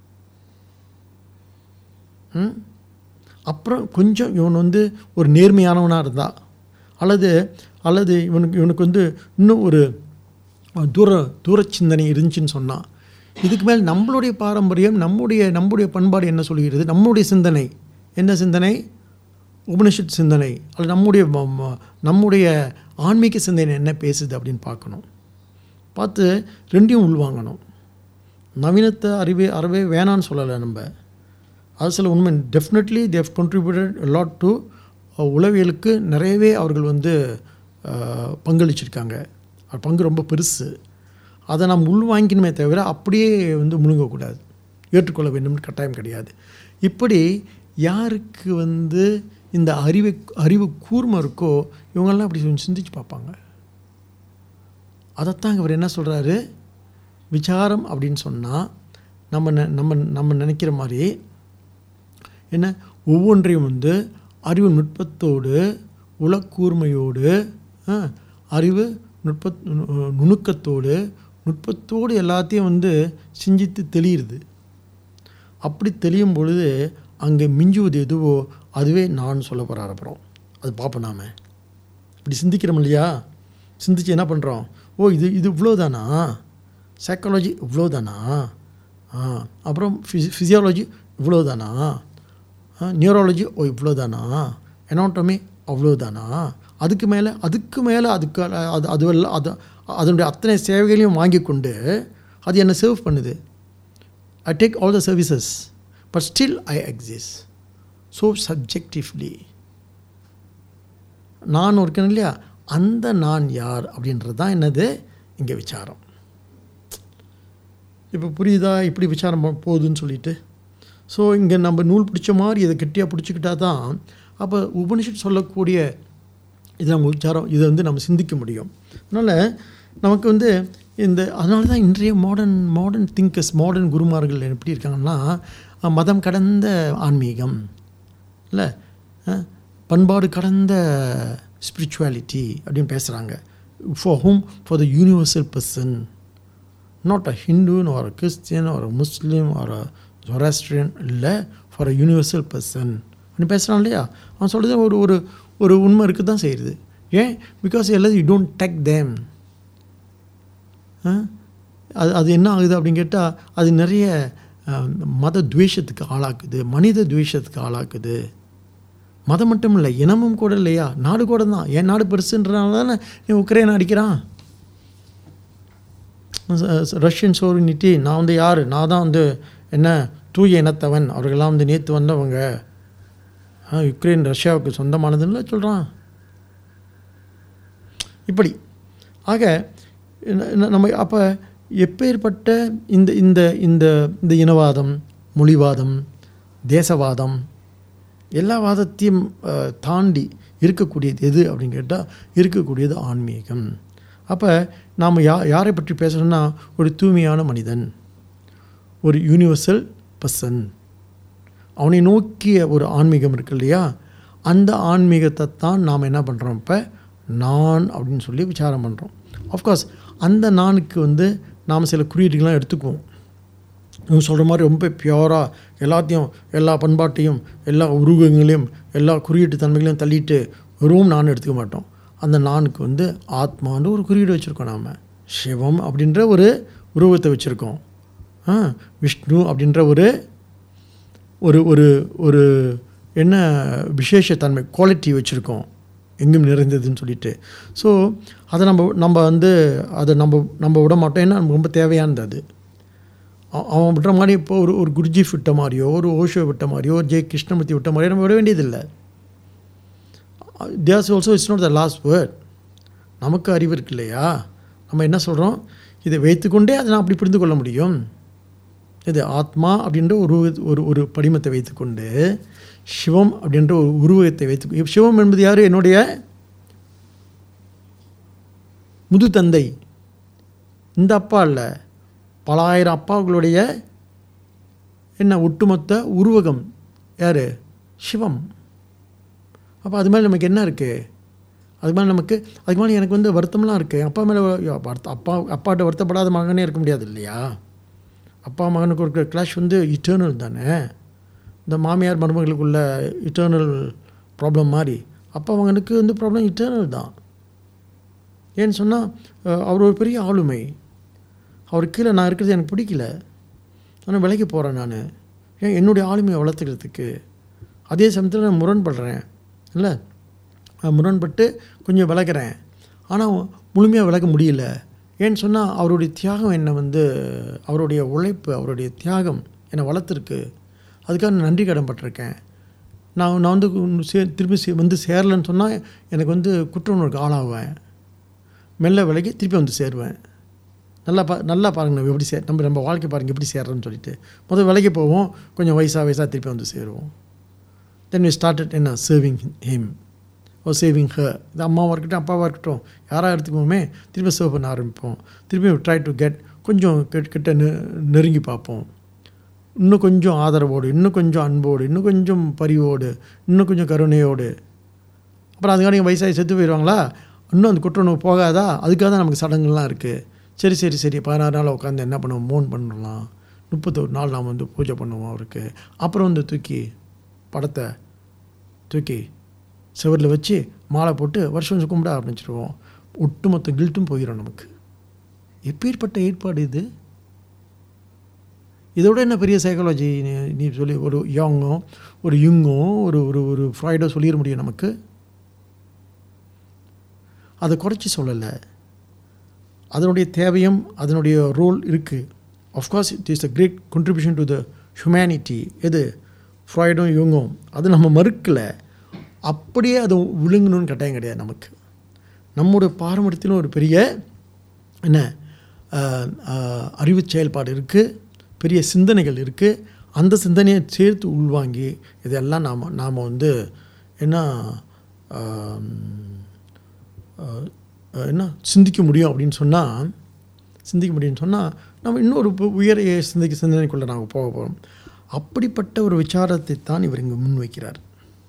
அப்புறம் கொஞ்சம் இவன் வந்து ஒரு நேர்மையானவனாக இருந்தால், அல்லது அல்லது இவனுக்கு இவனுக்கு வந்து இன்னும் ஒரு தூர தூர சிந்தனை இருந்துச்சுன்னு சொன்னால், இதுக்கு மேல் நம்மளுடைய பாரம்பரியம், நம்முடைய நம்முடைய பண்பாடு என்ன சொல்கிறது, நம்முடைய சிந்தனை என்ன சிந்தனை, உபனிஷத் சிந்தனை, அல்லது நம்முடைய நம்முடைய ஆன்மீக சிந்தனை என்ன பேசுது அப்படின்னு பார்க்கணும். பார்த்து ரெண்டையும் உள்வாங்கணும். நவீனத்தை அறிவே அறவே வேணான்னு சொல்லலை நம்ம. அது சில உண்மை. Definitely they have contributed lot to உளவியலுக்கு நிறையவே அவர்கள் வந்து பங்களிச்சிருக்காங்க. அது பங்கு ரொம்ப பெருசு. அதை நாம் உள்வாங்கிக்கணுமே தவிர அப்படியே வந்து முழுங்கக்கூடாது, ஏற்றுக்கொள்ள வேண்டும்னு கட்டாயம் கிடையாது. இப்படி யாருக்கு வந்து இந்த அறிவை அறிவு கூர்மை இருக்கோ இவங்கெல்லாம் அப்படி கொஞ்சம் சிந்திச்சு பார்ப்பாங்க. அதைத்தான் இவர் என்ன சொல்கிறாரு, விசாரம் அப்படின்னு சொன்னால் நம்ம நம்ம நம்ம நினைக்கிற மாதிரி என்ன, ஒவ்வொன்றையும் வந்து அறிவு நுட்பத்தோடு, உளக்கூர்மையோடு, அறிவு நுட்ப நுணுக்கத்தோடு நுட்பத்தோடு எல்லாத்தையும் வந்து சிந்தித்து தெளியுது. அப்படி தெளியும் பொழுது அங்கே மிஞ்சுவது எதுவோ அதுவே நான் சொல்ல போகிற அப்புறம் அது பார்ப்போம். நாம் இப்படி சிந்திக்கிறோம் இல்லையா? சிந்திச்சு என்ன பண்ணுறோம், ஓ இது இது இவ்வளோதானா, சைக்காலஜி இவ்வளோதானா, அப்புறம் ஃபிசி ஃபிசியாலஜி இவ்வளோதானா, நியூராலஜி ஓ இவ்வளோதானா, எனாட்டமி அவ்வளோதானா? அதுக்கு மேலே அதுக்கு மேலே அதுக்கு அது அதுவெல்லாம் அது அதனுடைய அத்தனை சேவைகளையும் வாங்கி கொண்டு அது என்னை சர்வ் பண்ணுது. I take all the services but still I exist so subjectively. நான் இருக்கேன் இல்லையா, அந்த நான் யார் அப்படின்றது தான் என்னது இங்கே விசாரம். இப்போ புரியுதா இப்படி விசாரம் போகுதுன்னு சொல்லிட்டு? ஸோ இங்கே நம்ம நூல் பிடிச்ச மாதிரி இதை கெட்டியாக பிடிச்சிக்கிட்டா தான் அப்போ உபனிஷத் சொல்லக்கூடிய இது நம்ம விசாரம் இதை வந்து நம்ம சிந்திக்க முடியும். அதனால் நமக்கு வந்து இந்த அதனால தான் இன்றைய மாடர்ன் மாடர்ன் திங்கர்ஸ் மாடர்ன் குருமார்கள் எப்படி இருக்காங்கன்னா மதம் கடந்த ஆன்மீகம் இல்லை, பண்பாடு கடந்த ஸ்பிரிச்சுவாலிட்டி அப்படின்னு பேசுகிறாங்க. For whom for the universal person, not a ஹிந்துன்னு ஒரு கிறிஸ்டியன் ஒரு முஸ்லீம் ஒரு ஜொராஸ்ட்ரியன் இல்லை, ஃபார் அ யூனிவர்சல் பர்சன் அப்படின்னு பேசுகிறான் இல்லையா. அவன் சொல்கிறது ஒரு ஒரு ஒரு உண்மை இருக்க தான் செய்யுது. ஏன்? பிகாஸ் எல்லாத்தையும் யூ டோன்ட் டேக் தேம். அது அது என்ன ஆகுது அப்படின்னு கேட்டால் அது நிறைய மத துவேஷத்துக்கு ஆளாக்குது, மனித துவேஷத்துக்கு ஆளாக்குது. மதம் மட்டும் இல்லை, இனமும் கூட இல்லையா, நாடு கூட தான். என் நாடு பெருசுன்றனால தானே நீ உக்ரைன் அடிக்கிறான். ரஷ்யன் சோரினிட்டி, நான் வந்து யார், நான் தான் வந்து என்ன தூய இனத்தவன், அவர்களெல்லாம் வந்து நேற்று வந்தவங்க, யுக்ரைன் ரஷ்யாவுக்கு சொந்தமானதுன்னு சொல்கிறான். இப்படி ஆக நம்ம அப்போ எப்பேற்பட்ட இந்த இந்த இந்த இந்த இனவாதம், மொழிவாதம், தேசவாதம், எல்லா வாதத்தையும் தாண்டி இருக்கக்கூடியது எது அப்படின்னு கேட்டால் இருக்கக்கூடியது ஆன்மீகம். அப்போ நாம் யா யாரை பற்றி பேசுகிறோன்னா ஒரு தூய்மையான மனிதன், ஒரு யூனிவர்சல் பர்சன், அவனை நோக்கிய ஒரு ஆன்மீகம் இருக்கு இல்லையா. அந்த ஆன்மீகத்தை தான் நாம் என்ன பண்ணுறோம், இப்போ நான் அப்படின்னு சொல்லி விசாரம் பண்ணுறோம். ஆஃப்கோர்ஸ் அந்த நானுக்கு வந்து நாம் சில குறியீடுகள்லாம் எடுத்துக்குவோம். இவங்க சொல்கிற மாதிரி ரொம்ப பியூராக எல்லாத்தையும் எல்லா பண்பாட்டையும் எல்லா உருவங்களையும் எல்லா குறியீட்டு தன்மைகளையும் தள்ளிட்டு வெறும் நான் எடுத்துக்க மாட்டோம். அந்த நானுக்கு வந்து ஆத்மான்னு ஒரு குறியீடு வச்சுருக்கோம். நாம் சிவம் அப்படின்ற ஒரு உருவத்தை வச்சுருக்கோம். விஷ்ணு அப்படின்ற ஒரு ஒரு ஒரு ஒரு என்ன விசேஷத்தன்மை குவாலிட்டி வச்சுருக்கோம், எங்கும் நிறைந்ததுன்னு சொல்லிட்டு. ஸோ அதை நம்ம நம்ம வந்து அதை நம்ம நம்ம விட மாட்டோம். ஏன்னா நமக்கு ரொம்ப தேவையானது அது. அவன் விட்டுற மாதிரி இப்போ ஒரு ஒரு குருஜி விட்ட மாதிரியோ ஒரு ஓஷோ விட்ட மாதிரியோ ஒரு ஜெய கிருஷ்ணமூர்த்தி விட்ட மாதிரியோ நம்ம விட வேண்டியதில்லை. There's also it's not the last word. நமக்கு அறிவு இருக்கு இல்லையா, நம்ம என்ன சொல்கிறோம், இதை வைத்துக்கொண்டே அதை நான் அப்படி புரிந்து கொள்ள முடியும். இது ஆத்மா அப்படின்ற ஒரு ஒரு ஒரு படிமத்தை வைத்துக்கொண்டு சிவம் அப்படின்ற ஒரு உருவத்தை வைத்து, சிவம் என்பது யார், என்னுடைய முது தந்தை, இந்த அப்பா இல்லை, பல ஆயிரம் அப்பாவுகளுடைய என்ன ஒட்டுமொத்த உருவகம் யார், சிவம். அப்போ அது மேலே நமக்கு என்ன இருக்குது, அது மேலே நமக்கு அதுக்கு மேலே எனக்கு வந்து வருத்தம்லாம் இருக்குது. அப்பா மேலே வருத்த அப்பா அப்பாட்ட வருத்தப்படாத மகனே இருக்க முடியாது இல்லையா. அப்பா மகனுக்கு இருக்கிற கிளாஷ் வந்து இட்டர்னல் தானே. இந்த மாமியார் மருமகளுக்குள்ள இட்டர்னல் ப்ராப்ளம் மாதிரி அப்பா மகனுக்கு வந்து ப்ராப்ளம் இட்டர்னல் தான். ஏன்னு சொன்னால் அவர் ஒரு பெரிய ஆளுமை, அவர் கீழே நான் இருக்கிறது எனக்கு பிடிக்கல, ஆனால் விலைக்கு போகிறேன் நான், ஏன் என்னுடைய ஆளுமையை வளர்த்துக்கிறதுக்கு. அதே சமயத்தில் நான் முரண்படுறேன் இல்லை, முரண்பட்டு கொஞ்சம் விளக்குறேன், ஆனால் முழுமையாக விளக்க முடியல. ஏன்னு சொன்னால் அவருடைய தியாகம் என்னை வந்து, அவருடைய உழைப்பு அவருடைய தியாகம் என்னை வளர்த்துருக்கு, அதுக்காக நான் நன்றி கடன் பட்டிருக்கேன். நான் நான் வந்து சே திருப்பி சே வந்து சேரலைன்னு சொன்னால் எனக்கு வந்து குற்ற உணர்வுக்கு ஆளாகுவேன், மெல்ல விலைக்கு திருப்பி வந்து சேருவேன். நல்லா பா நல்லா பாருங்கள் நம்ம எப்படி சே நம்ம நம்ம வாழ்க்கை பாருங்கள் எப்படி சேர்றோன்னு சொல்லிட்டு முதல் விலைக்கு போவோம், கொஞ்சம் வயசாக வயசாக திருப்பி வந்து சேருவோம். தென் வி ஸ்டார்டட் என்ன serving him or serving her. இது அம்மாவாக இருக்கட்டும் அப்பாவாக இருக்கட்டும் யாராக எடுத்துக்கோமே, திருப்பி சர்வ் பண்ண ஆரம்பிப்போம். திருப்பி ட்ரை டு கெட் கொஞ்சம் கிட்ட நெ நெருங்கி பார்ப்போம், இன்னும் கொஞ்சம் ஆதரவோடு, இன்னும் கொஞ்சம் அன்போடு, இன்னும் கொஞ்சம் பரிவோடு, இன்னும் கொஞ்சம் கருணையோடு. அப்புறம் அதுக்காக வயசாகி செத்து போயிடுவாங்களா, இன்னும் அந்த குற்றணவு போகாதா, அதுக்காக தான் நமக்கு சடங்குலாம் இருக்குது. சரி சரி சரி பதினாறு நாள் உட்காந்து என்ன பண்ணுவோம், மோன் பண்ணலாம், முப்பத்தொரு நாள் நாம் வந்து பூஜை பண்ணுவோம் அவருக்கு. அப்புறம் வந்து தூக்கி படத்தை தூக்கி செவரில் வச்சு மாலை போட்டு வருஷம் வருஷம் கும்பிட ஆரம்பிச்சிடுவோம். ஒட்டுமொத்த கில்ட்டும் போயிடும் நமக்கு. எப்பேற்பட்ட ஏற்பாடு இது. இதோட என்ன பெரிய சைக்காலஜி நீ நீ சொல்லி ஒரு யாங்கோ ஒரு யுங்கோ ஒரு ஒரு ஒரு ஃப்ராய்டோ சொல்லிட முடியும் நமக்கு. அதை குறைச்சி சொல்லலை. அதனுடைய தேவையும் அதனுடைய ரோல் இருக்குது. Of course it is a great contribution to the humanity. எது ஃப்ராய்டும் யூங்கும் அது நம்ம மறுக்கலை. அப்படியே அது விழுங்கணும்னு கட்டாயம் கிடையாது. நமக்கு நம்முடைய பாரம்பரியத்திலும் ஒரு பெரிய என்ன அறிவு செயல்பாடு இருக்குது, பெரிய சிந்தனைகள் இருக்குது. அந்த சிந்தனையை சேர்த்து உள்வாங்கி இதெல்லாம் நாம் நாம் வந்து என்ன என்ன சிந்திக்க முடியும் அப்படின்னு சொன்னால் சிந்திக்க முடியும்னு சொன்னால் நம்ம இன்னொரு உயரிய சிந்திக்க சிந்தனைக்குள்ளே நாங்கள் போக போகிறோம். அப்படிப்பட்ட ஒரு விசாரத்தை தான் இவர் இங்கே முன்வைக்கிறார்.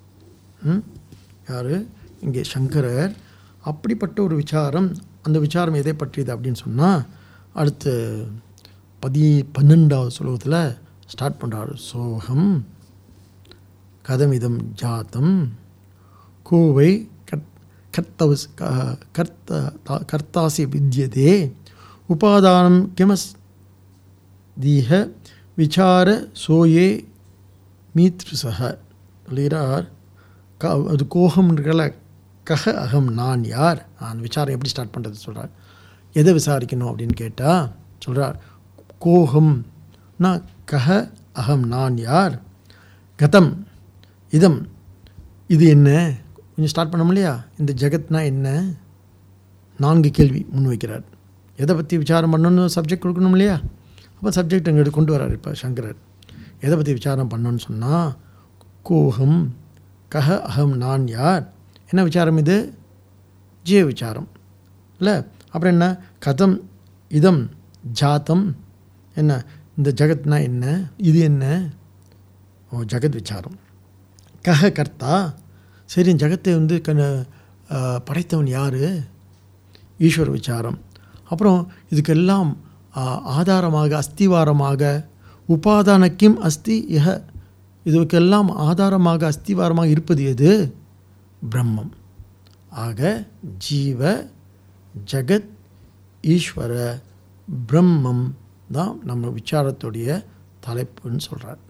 யார் இங்கே சங்கரர். அப்படிப்பட்ட ஒரு விசாரம், அந்த விசாரம் எதை பற்றியது அப்படின்னு சொன்னால் அடுத்து பதி பன்னெண்டாவது ஸ்லோகத்தில் ஸ்டார்ட் பண்ணுறாரு. சோகம் கதமிதம் ஜாத்தம் கோவை கத் கர்த்தவஸ் கர்த்த கர்த்தாசி வித்யதே உபாதானம் கிமஸ் தீஹ விசார சோயே மீத்ருசக சொல்கிறார். க அது கோகம்ன்றல கஹ அகம் நான் யார். அந்த விசாரம் எப்படி ஸ்டார்ட் பண்ணுறது சொல்கிறார். எதை விசாரிக்கணும் அப்படின்னு கேட்டால் சொல்கிறார் கோகம் நான் கஹ அகம் நான் யார், கதம் இதம் இது என்ன. கொஞ்சம் ஸ்டார்ட் பண்ண இல்லையா, இந்த ஜெகத்னா என்ன, நான்கு கேள்வி முன் வைக்கிறார். எதை பற்றி விசாரம் பண்ணணும்னு சப்ஜெக்ட் கொடுக்கணும் இல்லையா. அப்போ சப்ஜெக்ட் அங்கே கொண்டு வரார். இப்போ சங்கரர் எதை பற்றி விசாரம் பண்ணணும்னு சொன்னால் கோகம் கஹ அகம் நான் யார். என்ன விசாரம் இது? ஜீவ விசாரம் இல்லை. அப்புறம் என்ன கதம் இதம் ஜாத்தம், என்ன இந்த ஜகத்னா என்ன, இது என்ன, ஓ ஜகத் விசாரம். கஹ கர்த்தா, சரி ஜகத்தை வந்து கண படைத்தவன் யார், ஈஸ்வர விசாரம். அப்புறம் இதுக்கெல்லாம் ஆதாரமாக அஸ்திவாரமாக உபாதான கிம் அஸ்தி யஹ, இதுக்கெல்லாம் ஆதாரமாக அஸ்திவாரமாக இருப்பது எது, பிரம்மம். ஆக ஜீவ ஜகத் ஈஸ்வர பிரம்மம் தான் நம்ம விசாரத்துடைய தலைப்புன்னு சொல்கிறார்.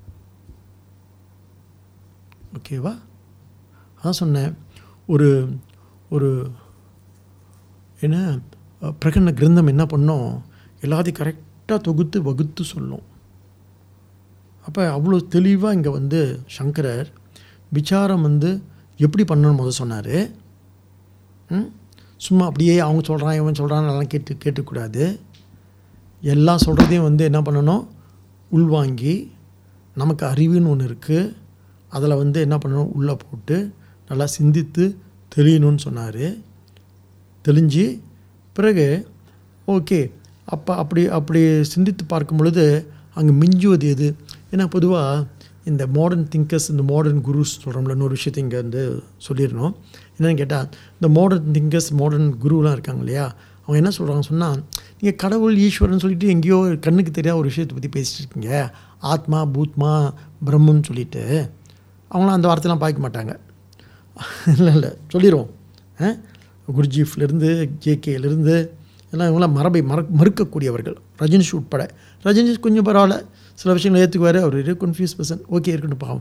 ஓகேவா? அதான் சொன்னேன், ஒரு ஒரு என்ன பிரகடன கிரந்தம் என்ன பண்ணோம், எல்லாத்தையும் கரெக்டாக தொகுத்து வகுத்து சொல்லும். அப்போ அவ்வளோ தெளிவாக இங்கே வந்து சங்கரர் விசாரம் வந்து எப்படி பண்ணணும்னு முதல் சொன்னார். சும்மா அப்படியே அவங்க சொல்கிறான் இவன் சொல்கிறான் அதெல்லாம் கேட்டு கேட்டுக்கூடாது. எல்லாம் சொல்கிறதையும் வந்து என்ன பண்ணணும், உள்வாங்கி நமக்கு அறிவுன்னு ஒன்று இருக்குது, அதில் வந்து என்ன பண்ணணும் உள்ளே போட்டு நல்லா சிந்தித்து தெளியணும்னு சொன்னார். தெளிஞ்சு பிறகு ஓகே அப்போ அப்படி அப்படி சிந்தித்து பார்க்கும் பொழுது அங்கே மிஞ்சுவது எது. ஏன்னா பொதுவாக இந்த மாடர்ன் திங்கர்ஸ், இந்த மாடர்ன் குருஸ் சொல்கிறோம்ல, இன்னொரு விஷயத்தை இங்கே வந்து சொல்லிடணும். என்னென்னு கேட்டால் இந்த மாடர்ன் திங்கர்ஸ் மாடர்ன் குருலாம் இருக்காங்க இல்லையா, அவங்க என்ன சொல்கிறாங்கன்னு சொன்னால், நீங்கள் கடவுள் ஈஸ்வரன் சொல்லிட்டு எங்கேயோ கண்ணுக்கு தெரியாத ஒரு விஷயத்தை பற்றி பேசிகிட்டு இருக்கீங்க, ஆத்மா பூத்மா பிரம்மன்னு சொல்லிட்டு. அவங்களாம் அந்த வார்த்தைலாம் பார்க்க மாட்டாங்க. இல்லை இல்லை சொல்லிடுவோம். குருஜீஃப்லேருந்து ஜேகேலேருந்து எல்லாம் இவங்களாம் மரபை மற மறுக்கக்கூடியவர்கள், ரஜினிஷ் உட்பட. ரஜினிஷ் கொஞ்சம் பரவாயில்ல, சில விஷயங்கள் ஏற்றுக்குவார், அவர் ஒரு கன்ஃபியூஸ் பர்சன், ஓகே இருக்கட்டும் பாவம்.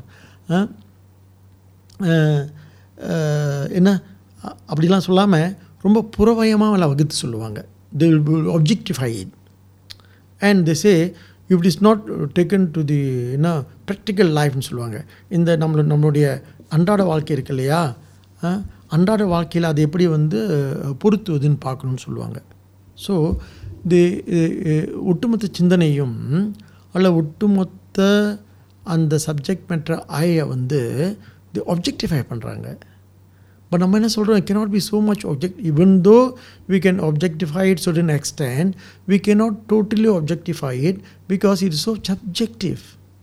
என்ன அப்படிலாம் சொல்லாமல் ரொம்ப புறவயமாக எல்லாம் வகுத்து சொல்லுவாங்க. they will be objectified and they say if it is not taken to the என்ன ப்ராக்டிக்கல் லைஃப்னு சொல்லுவாங்க. இந்த நம்மள நம்மளுடைய அன்றாட வாழ்க்கை இருக்கு இல்லையா, அன்றாட வாழ்க்கையில் அதை எப்படி வந்து பொருத்துவதுன்னு பார்க்கணுன்னு சொல்லுவாங்க. ஸோ தி ஒட்டுமொத்த சிந்தனையும் அல்ல ஒட்டுமொத்த அந்த சப்ஜெக்ட் மேட்டர் ஐயை வந்து தி ஆப்ஜெக்டிஃபை பண்ணுறாங்க. பட் நம்ம என்ன சொல்கிறோம், cannot be so much object, even though we can objectify it to a certain extent, we cannot totally objectify it because it is so subjective.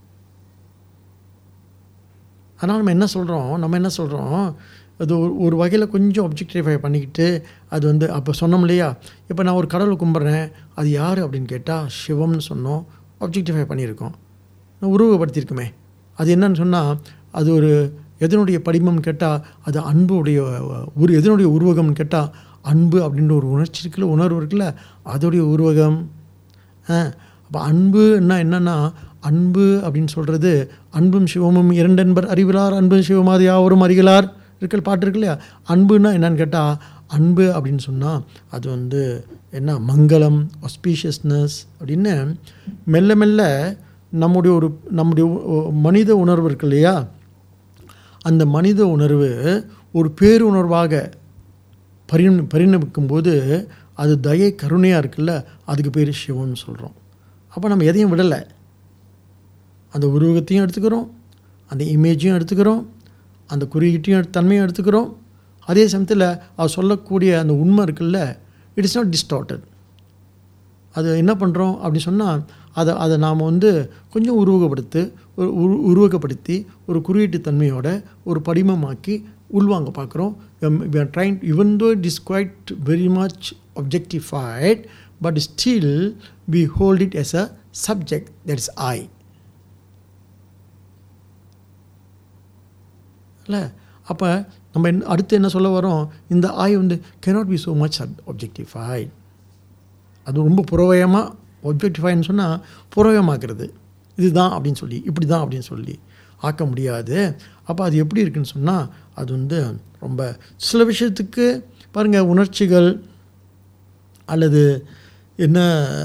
ஆனால் நம்ம என்ன சொல்கிறோம் நம்ம என்ன சொல்கிறோம் அது ஒரு ஒரு வகையில் கொஞ்சம் ஆப்ஜெக்டிஃபை பண்ணிக்கிட்டு அது வந்து அப்போ சொன்னோம் இல்லையா, இப்போ நான் ஒரு கடவுளை கும்பிட்றேன், அது யார் அப்படின்னு கேட்டால் சிவம்னு சொன்னோம், ஆப்ஜெக்டிஃபை பண்ணியிருக்கோம், உருவப்படுத்தியிருக்குமே. அது என்னன்னு சொன்னால் அது ஒரு எதனுடைய படிமம்னு கேட்டால் அது அன்புடைய ஒரு எதனுடைய உருவகம்னு கேட்டால் அன்பு அப்படின்ற ஒரு உணர்ச்சி இருக்குல்ல, உணர்வு இருக்குல்ல, அதோடைய உருவகம். அப்போ அன்புன்னா என்னென்னா, அன்பு அப்படின்னு சொல்கிறது அன்பும் சிவமும் இரண்டென்பர் அறிவிலார், அன்பும் சிவமாதி யாவரும் அறிகிறார் இருக்கல் பாட்டு இருக்கு இல்லையா. அன்புன்னா என்னன்னு கேட்டால் அன்பு அப்படின்னு சொன்னால் அது வந்து என்ன மங்களம், ஆஸ்பீஷியஸ்னஸ் அப்படின்னு மெல்ல மெல்ல நம்முடைய ஒரு நம்முடைய மனித உணர்வு இருக்கு இல்லையா, அந்த மனித உணர்வு ஒரு பேருணர்வாக பரிண பரிணமிக்கும்போது அது தயை கருணையாக இருக்குல்ல, அதுக்கு பேர் சிவம்னு சொல்கிறோம். அப்போ நம்ம எதையும் விடலை, அந்த உருவகத்தையும் எடுத்துக்கிறோம், அந்த இமேஜையும் எடுத்துக்கிறோம், அந்த குறியீட்டையும் தன்மையும் எடுத்துக்கிறோம். அதே சமயத்தில் அது சொல்லக்கூடிய அந்த உண்மை இருக்குல்ல, இட் இஸ் நாட் டிஸ்டார்டட். அது என்ன பண்ணுறோம் அப்படின்னு சொன்னால் அதை அதை நாம் வந்து கொஞ்சம் உருவகப்படுத்தி ஒரு உரு உருவகப்படுத்தி ஒரு குறியீட்டு தன்மையோட ஒரு படிமமாக்கி உள்வாங்க பார்க்குறோம். we are trying, even though it is quite very much objectified, but still we hold it as a subject, that is I. இல்லை, அப்போ நம்ம என்ன அடுத்து என்ன சொல்ல வரோம், இந்த I வந்து cannot be so much objectified. அது ரொம்ப புறவயமாக objectifyன்னு சொன்னால் புறவயமாக்குறது, இதுதான் அப்படின்னு சொல்லி இப்படி தான் அப்படின்னு சொல்லி ஆக்க முடியாது. அப்போ அது எப்படி இருக்குன்னு சொன்னால் அது வந்து ரொம்ப சில விஷயத்துக்கு பாருங்கள், உணர்ச்சிகள் அல்லது என்ன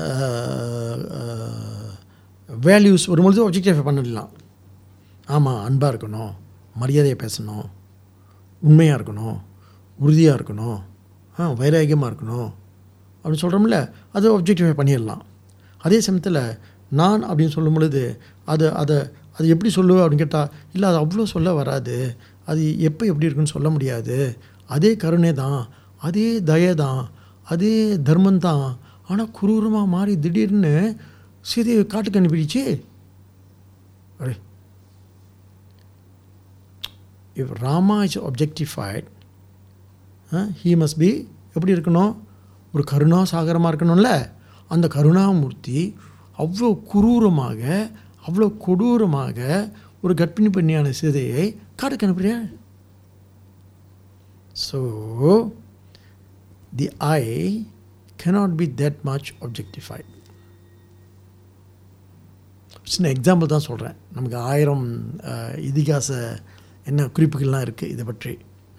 வேல்யூஸ் ஒரு பொழுது objectify பண்ணிடலாம். ஆமாம், அன்பாக இருக்கணும், மரியாதையை பேசணும், உண்மையாக இருக்கணும், உறுதியாக இருக்கணும், ஆ வைராகியமாக இருக்கணும் அப்படின்னு சொல்கிறோம்ல, அதை objectify பண்ணிடலாம். அதே சமயத்தில் நான் அப்படின்னு சொல்லும் பொழுது அது அதை அது எப்படி சொல்லுவேன் அப்படின்னு கேட்டால், இல்லை அது அவ்வளோ சொல்ல வராது, அது எப்போ எப்படி இருக்குன்னு சொல்ல முடியாது, அதே கருணை தான், அதே தயை தான், அதே தர்மம் தான், ஆனால் குரூரமாக மாறி திடீர்னு சீதையை காட்டுக்கு அனுப்பிடுச்சு. அடே, if Rama is objectified, uh, he must be எப்படி இருக்கணும், ஒரு கருணா சாகரமாக இருக்கணும்ல. அந்த கருணாமூர்த்தி அவ்வளோ குரூரமாக அவ்வளோ கொடூரமாக ஒரு கர்ப்பிணி பெண்ணியான சீதையை காட்டுக்கு அனுப்புகிறார். So the I cannot be that much objectified. சின்ன எக்ஸாம்பிள் தான் சொல்கிறேன், நமக்கு ஆயிரம் இதிகாச என்ன குறிப்புகள்லாம் இருக்குது இதை பற்றி.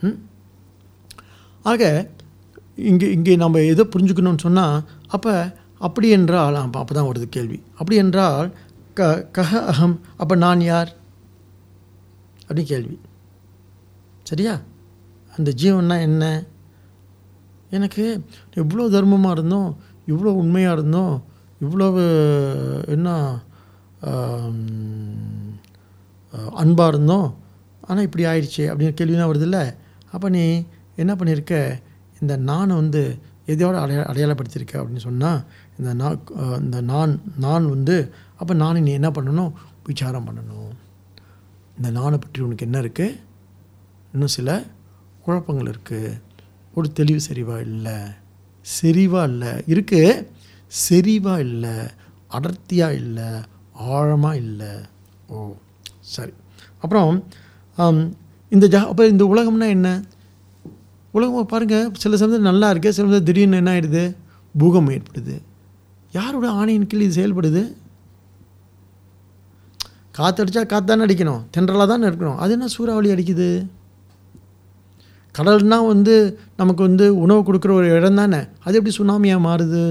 ஆக இங்கே இங்கே நம்ம எதை புரிஞ்சுக்கணும்னு சொன்னால், அப்போ அப்படி என்றால் அப்போ தான் வருது கேள்வி, அப்படி என்றால் க கஹ அகம், அப்போ நான் யார் அப்படின்னு கேள்வி. சரியா? அந்த ஜீவன்னா என்ன? எனக்கு இவ்வளோ தர்மமாக இருந்தோம், இவ்வளோ உண்மையாக இருந்தோம், இவ்வளவு என்ன அன்பாக இருந்தோம், ஆனால் இப்படி ஆயிடுச்சு அப்படின்னு கேள்வினா வருது இல்லை. அப்போ நீ என்ன பண்ணியிருக்க, இந்த நானை வந்து எதையோட அடைய அடையாளப்படுத்தியிருக்க அப்படின்னு சொன்னால், இந்த நான் இந்த நான் நான் வந்து அப்போ நானை நீ என்ன பண்ணணும், விசாரம் பண்ணணும். இந்த நானை பற்றி உனக்கு என்ன இருக்குது, இன்னும் சில குழப்பங்கள் இருக்குது, ஒரு தெளிவு செறிவாக இல்லை, செறிவாக இல்லை இருக்குது, செறிவாக இல்லை, அடர்த்தியாக இல்லை, ஆழமாக இல்லை. ஓ சரி. அப்புறம் இந்த ஜா அப்போ இந்த உலகம்னா என்ன? உலகம் பாருங்கள், சில சமயத்தில் நல்லா இருக்குது, சில சமயத்தில் திடீர்னு என்ன ஆகிடுது, பூகம்பம் ஏற்படுது. யாரோட ஆணையின் கீழ் இது செயல்படுது? காற்றடிச்சா காற்றானே அடிக்கணும், தென்றலாக தானே இருக்கணும், அது என்ன சூறாவளி அடிக்குது? கடல்னால் வந்து நமக்கு வந்து உணவு கொடுக்குற ஒரு இடம் தானே, அது எப்படி சுனாமியாக மாறுது?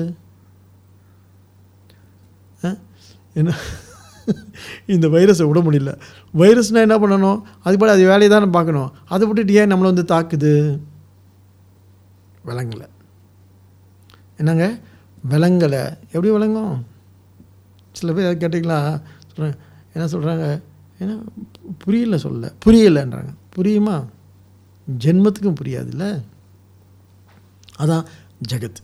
என்ன இந்த வைரஸை விட முடியல, வைரஸ்னால் என்ன பண்ணணும், அது போல் அது வேலையை தானே பார்க்கணும், அதை விட்டுட்டு ஏன் நம்மளை வந்து தாக்குது? விலங்கலை. என்னங்க விலங்கலை? எப்படி விளங்கும்? சில பேர் அதை கேட்டிங்களா சொல்கிறேன், என்ன சொல்கிறாங்க, ஏன்னா புரியல, சொல்ல புரியலைன்றாங்க. புரியுமா? ஜென்மத்துக்கும் புரியாதுல்ல. அதான் ஜகத்.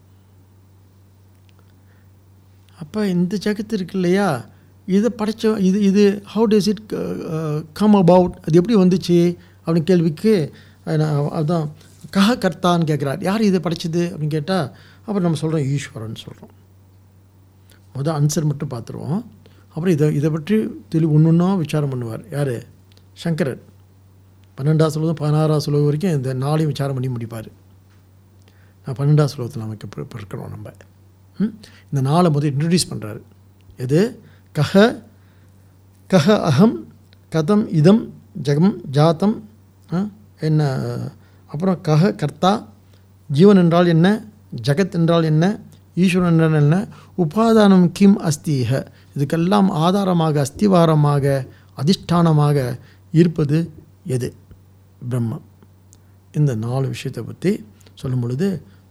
அப்போ இந்த ஜகத் இருக்கு இல்லையா, இதை படைச்ச இது இது how does it come about, அது எப்படி வந்துச்சு அப்படின்னு கேள்விக்கு அதுதான் கஹ கர்த்தான்னு கேட்குறார். யார் இதை படைச்சது அப்படின்னு கேட்டால், அப்புறம் நம்ம சொல்கிறோம் ஈஸ்வரன் சொல்கிறோம். முதல் ஆன்சர் மட்டும் பார்த்துருவோம், அப்புறம் இதை இதை பற்றி தெளிவு ஒன்று ஒன்றா விசாரம் பண்ணுவார். யார்? சங்கரர். பன்னெண்டாம் ஸ்லோகம் பதினாறாம் ஸ்லோகம் வரைக்கும் இந்த நாளையும் விசாரம் பண்ணி முடிப்பார். நான் பன்னெண்டாம் ஸ்லோகத்தில் நமக்கு இப்போ இருக்கிறோம். நம்ம இந்த நாளை முதல் இன்ட்ரடியூஸ் பண்ணுறாரு. எது? கஹ கஹ அகம் கதம் இதம் ஜகம் ஜாத்தம் என்ன, அப்புறம் கஹ கர்த்தா ஜீவன் என்றால் என்ன, ஜகத் என்றால் என்ன, ஈஸ்வரன் என்றால் என்ன, உபாதானம் கிம் அஸ்திஹ, இதுக்கெல்லாம் ஆதாரமாக அஸ்திவாரமாக அதிஷ்டானமாக இருப்பது எது? பிரம்மம். இந்த நாலு விஷயத்தை பற்றி சொல்லும் பொழுது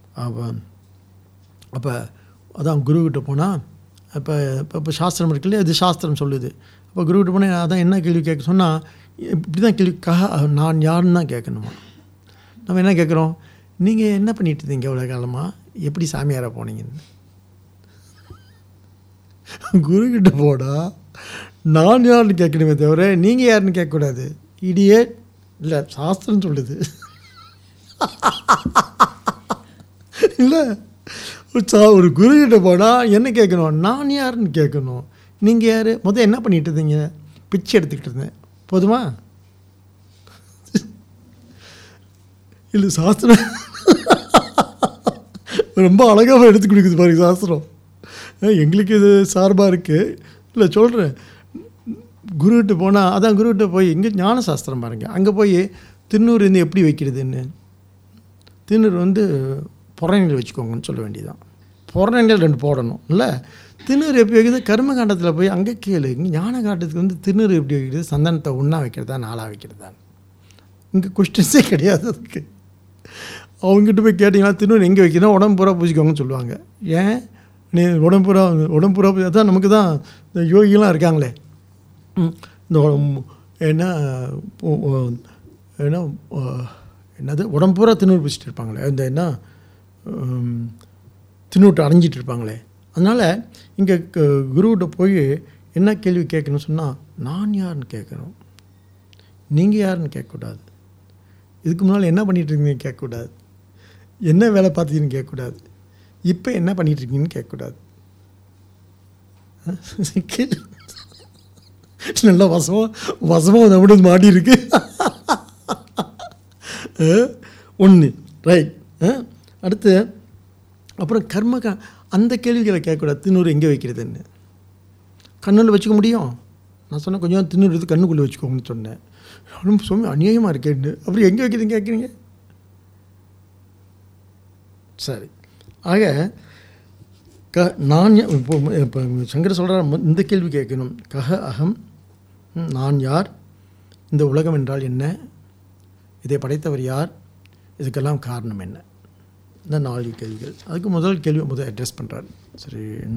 அப்போ அதான் குருக்கிட்ட போனால் இப்போ இப்போ இப்போ சாஸ்திரம் இருக்குல்லையே, அது சாஸ்திரம் சொல்லுது. அப்போ குருக்கிட்ட போனால் அதான் என்ன கேள்வி கேட்க சொன்னால் இப்படி தான் கேள்வி, கஹ நான் யாருன்னு தான் கேட்கணுமா. நம்ம என்ன கேட்குறோம், நீங்கள் என்ன பண்ணிட்டு இருந்தீங்க எவ்வளோ காலமாக, எப்படி சாமியாராக போனீங்கன்னு. குருக்கிட்ட போடா நான் யாருன்னு கேட்கணுமே தவிர நீங்கள் யாருன்னு கேட்கக்கூடாது. இடியே இல்லை, சாஸ்திரம் சொல்லுது. இல்லை, ஒரு குருக்கிட்ட போனால் என்ன கேட்கணும், நான் யாருன்னு கேட்கணும். நீங்கள் யார், முதல் என்ன பண்ணிட்டு இருந்தீங்க, பிச்சை எடுத்துக்கிட்டு இருந்தேன், போதுமா? இல்லை, சாஸ்திரம் ரொம்ப அழகாக எடுத்து கொடுக்குது பாருங்க சாஸ்திரம். எங்களுக்கு இது சார்பாக இருக்குது. இல்லை சொல்கிறேன், குருக்கிட்ட போனால் அதான் குருக்கிட்ட போய் இங்கே ஞான சாஸ்திரம் பாருங்கள், அங்கே போய் திருநூறு வந்து எப்படி வைக்கிறதுன்னு, திருநூறு வந்து புறநிலை வச்சுக்கோங்கன்னு சொல்ல வேண்டியதான். புறநிலை ரெண்டு போடணும் இல்லை. திருநூறு எப்படி வைக்கிறது, கர்ம காண்டத்தில் போய் அங்கே கேளு. இங்கே ஞான காண்டத்துக்கு வந்து திருநூறு எப்படி வைக்கிறது, சந்தனத்தை ஒன்றா வைக்கிறதா நாளாக வைக்கிறதா, இங்கே கொஸ்டின்ஸே கிடையாது அதுக்கு. அவங்ககிட்ட போய் கேட்டிங்கன்னா திருநூறு எங்கே வைக்கணும், உடம்பு பூரா பூசிக்கோங்கன்னு சொல்லுவாங்க. ஏன் நீ உடம்பு பூரா உடம்பு பூரா அதான் நமக்கு தான் இந்த யோகிலாம் இருக்காங்களே, இந்த என்ன என்ன என்னது உடம்பு பூரா திண்ணூறு பூசிட்டு இருப்பாங்களே, இந்த என்ன திண்ணூட்டு அடைஞ்சிட்டு இருப்பாங்களே. அதனால் இங்கே குருக்கிட்ட போய் என்ன கேள்வி கேட்கணும்னு சொன்னால், நான் யாருன்னு கேட்கணும், நீங்கள் யாருன்னு கேட்கக்கூடாது. இதுக்கு முன்னால் என்ன பண்ணிகிட்ருக்கீங்கன்னு கேட்கக்கூடாது, என்ன வேலை பார்த்துக்கின்னு கேட்கக்கூடாது, இப்போ என்ன பண்ணிகிட்ருக்கீங்கன்னு கேட்கக்கூடாது. நல்லா வசமாக வசமாக நம்மளது மாட்டி இருக்கு. ஒன்று ரைட். அடுத்து அப்புறம் கர்ம க அந்த கேள்விகளை கேட்கக்கூடாது. திண்ணூறு எங்கே வைக்கிறதுன்னு கண்ணில் வச்சுக்க முடியும். நான் சொன்னேன் கொஞ்சம் திண்ணூறு எடுத்து கண்ணுக்குள்ளே வச்சுக்கோங்கன்னு சொன்னேன். ரொம்ப சுவாமி அநியாயமாக இருக்கேன்னு. அப்புறம் எங்கே வைக்கிறதுன்னு கேட்குறீங்க. சரி, ஆக க நான் இப்போ இப்போ சங்கர சொல்கிற இந்த கேள்வி கேட்கணும். கஹ அகம், நான் யார், இந்த உலகம் என்றால் என்ன, இதை படைத்தவர் யார், இதுக்கெல்லாம் காரணம் என்ன, இந்த நாலு கேள்விகள். அதுக்கு முதல் கேள்வி முதல் அட்ரஸ் பண்ணுறாரு. சரி, என்ன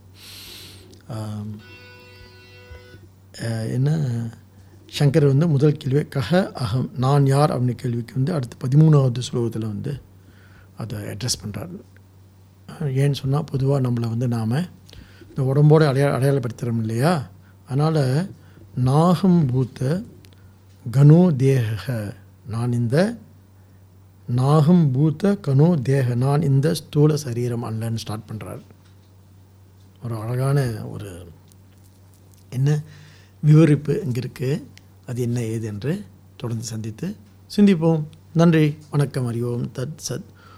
என்ன சங்கர் வந்து முதல் கேள்வி கஹ அகம் நான் யார் அப்படின்னு கேள்விக்கு வந்து அடுத்து பதிமூணாவது ஸ்லோகத்தில் வந்து அதை அட்ரஸ் பண்ணுறாரு. ஏன்னு சொன்னால் பொதுவாக நம்மளை வந்து நாம் இந்த உடம்போடு அடையா அடையாளப்படுத்துகிறோம் இல்லையா. அதனால் நாகம் பூத்த கனோ தேக, நான் இந்த நாகம் பூத்த கனோ தேக, நான் இந்த ஸ்தூல சரீரம் அல்லன்னு ஸ்டார்ட் பண்ணுறார். ஒரு அழகான ஒரு என்ன விவரிப்பு இங்கே இருக்குது. அது என்ன ஏது என்று தொடர்ந்து சந்தித்து சிந்திப்போம். நன்றி, வணக்கம், அறிவோம். தத் சத்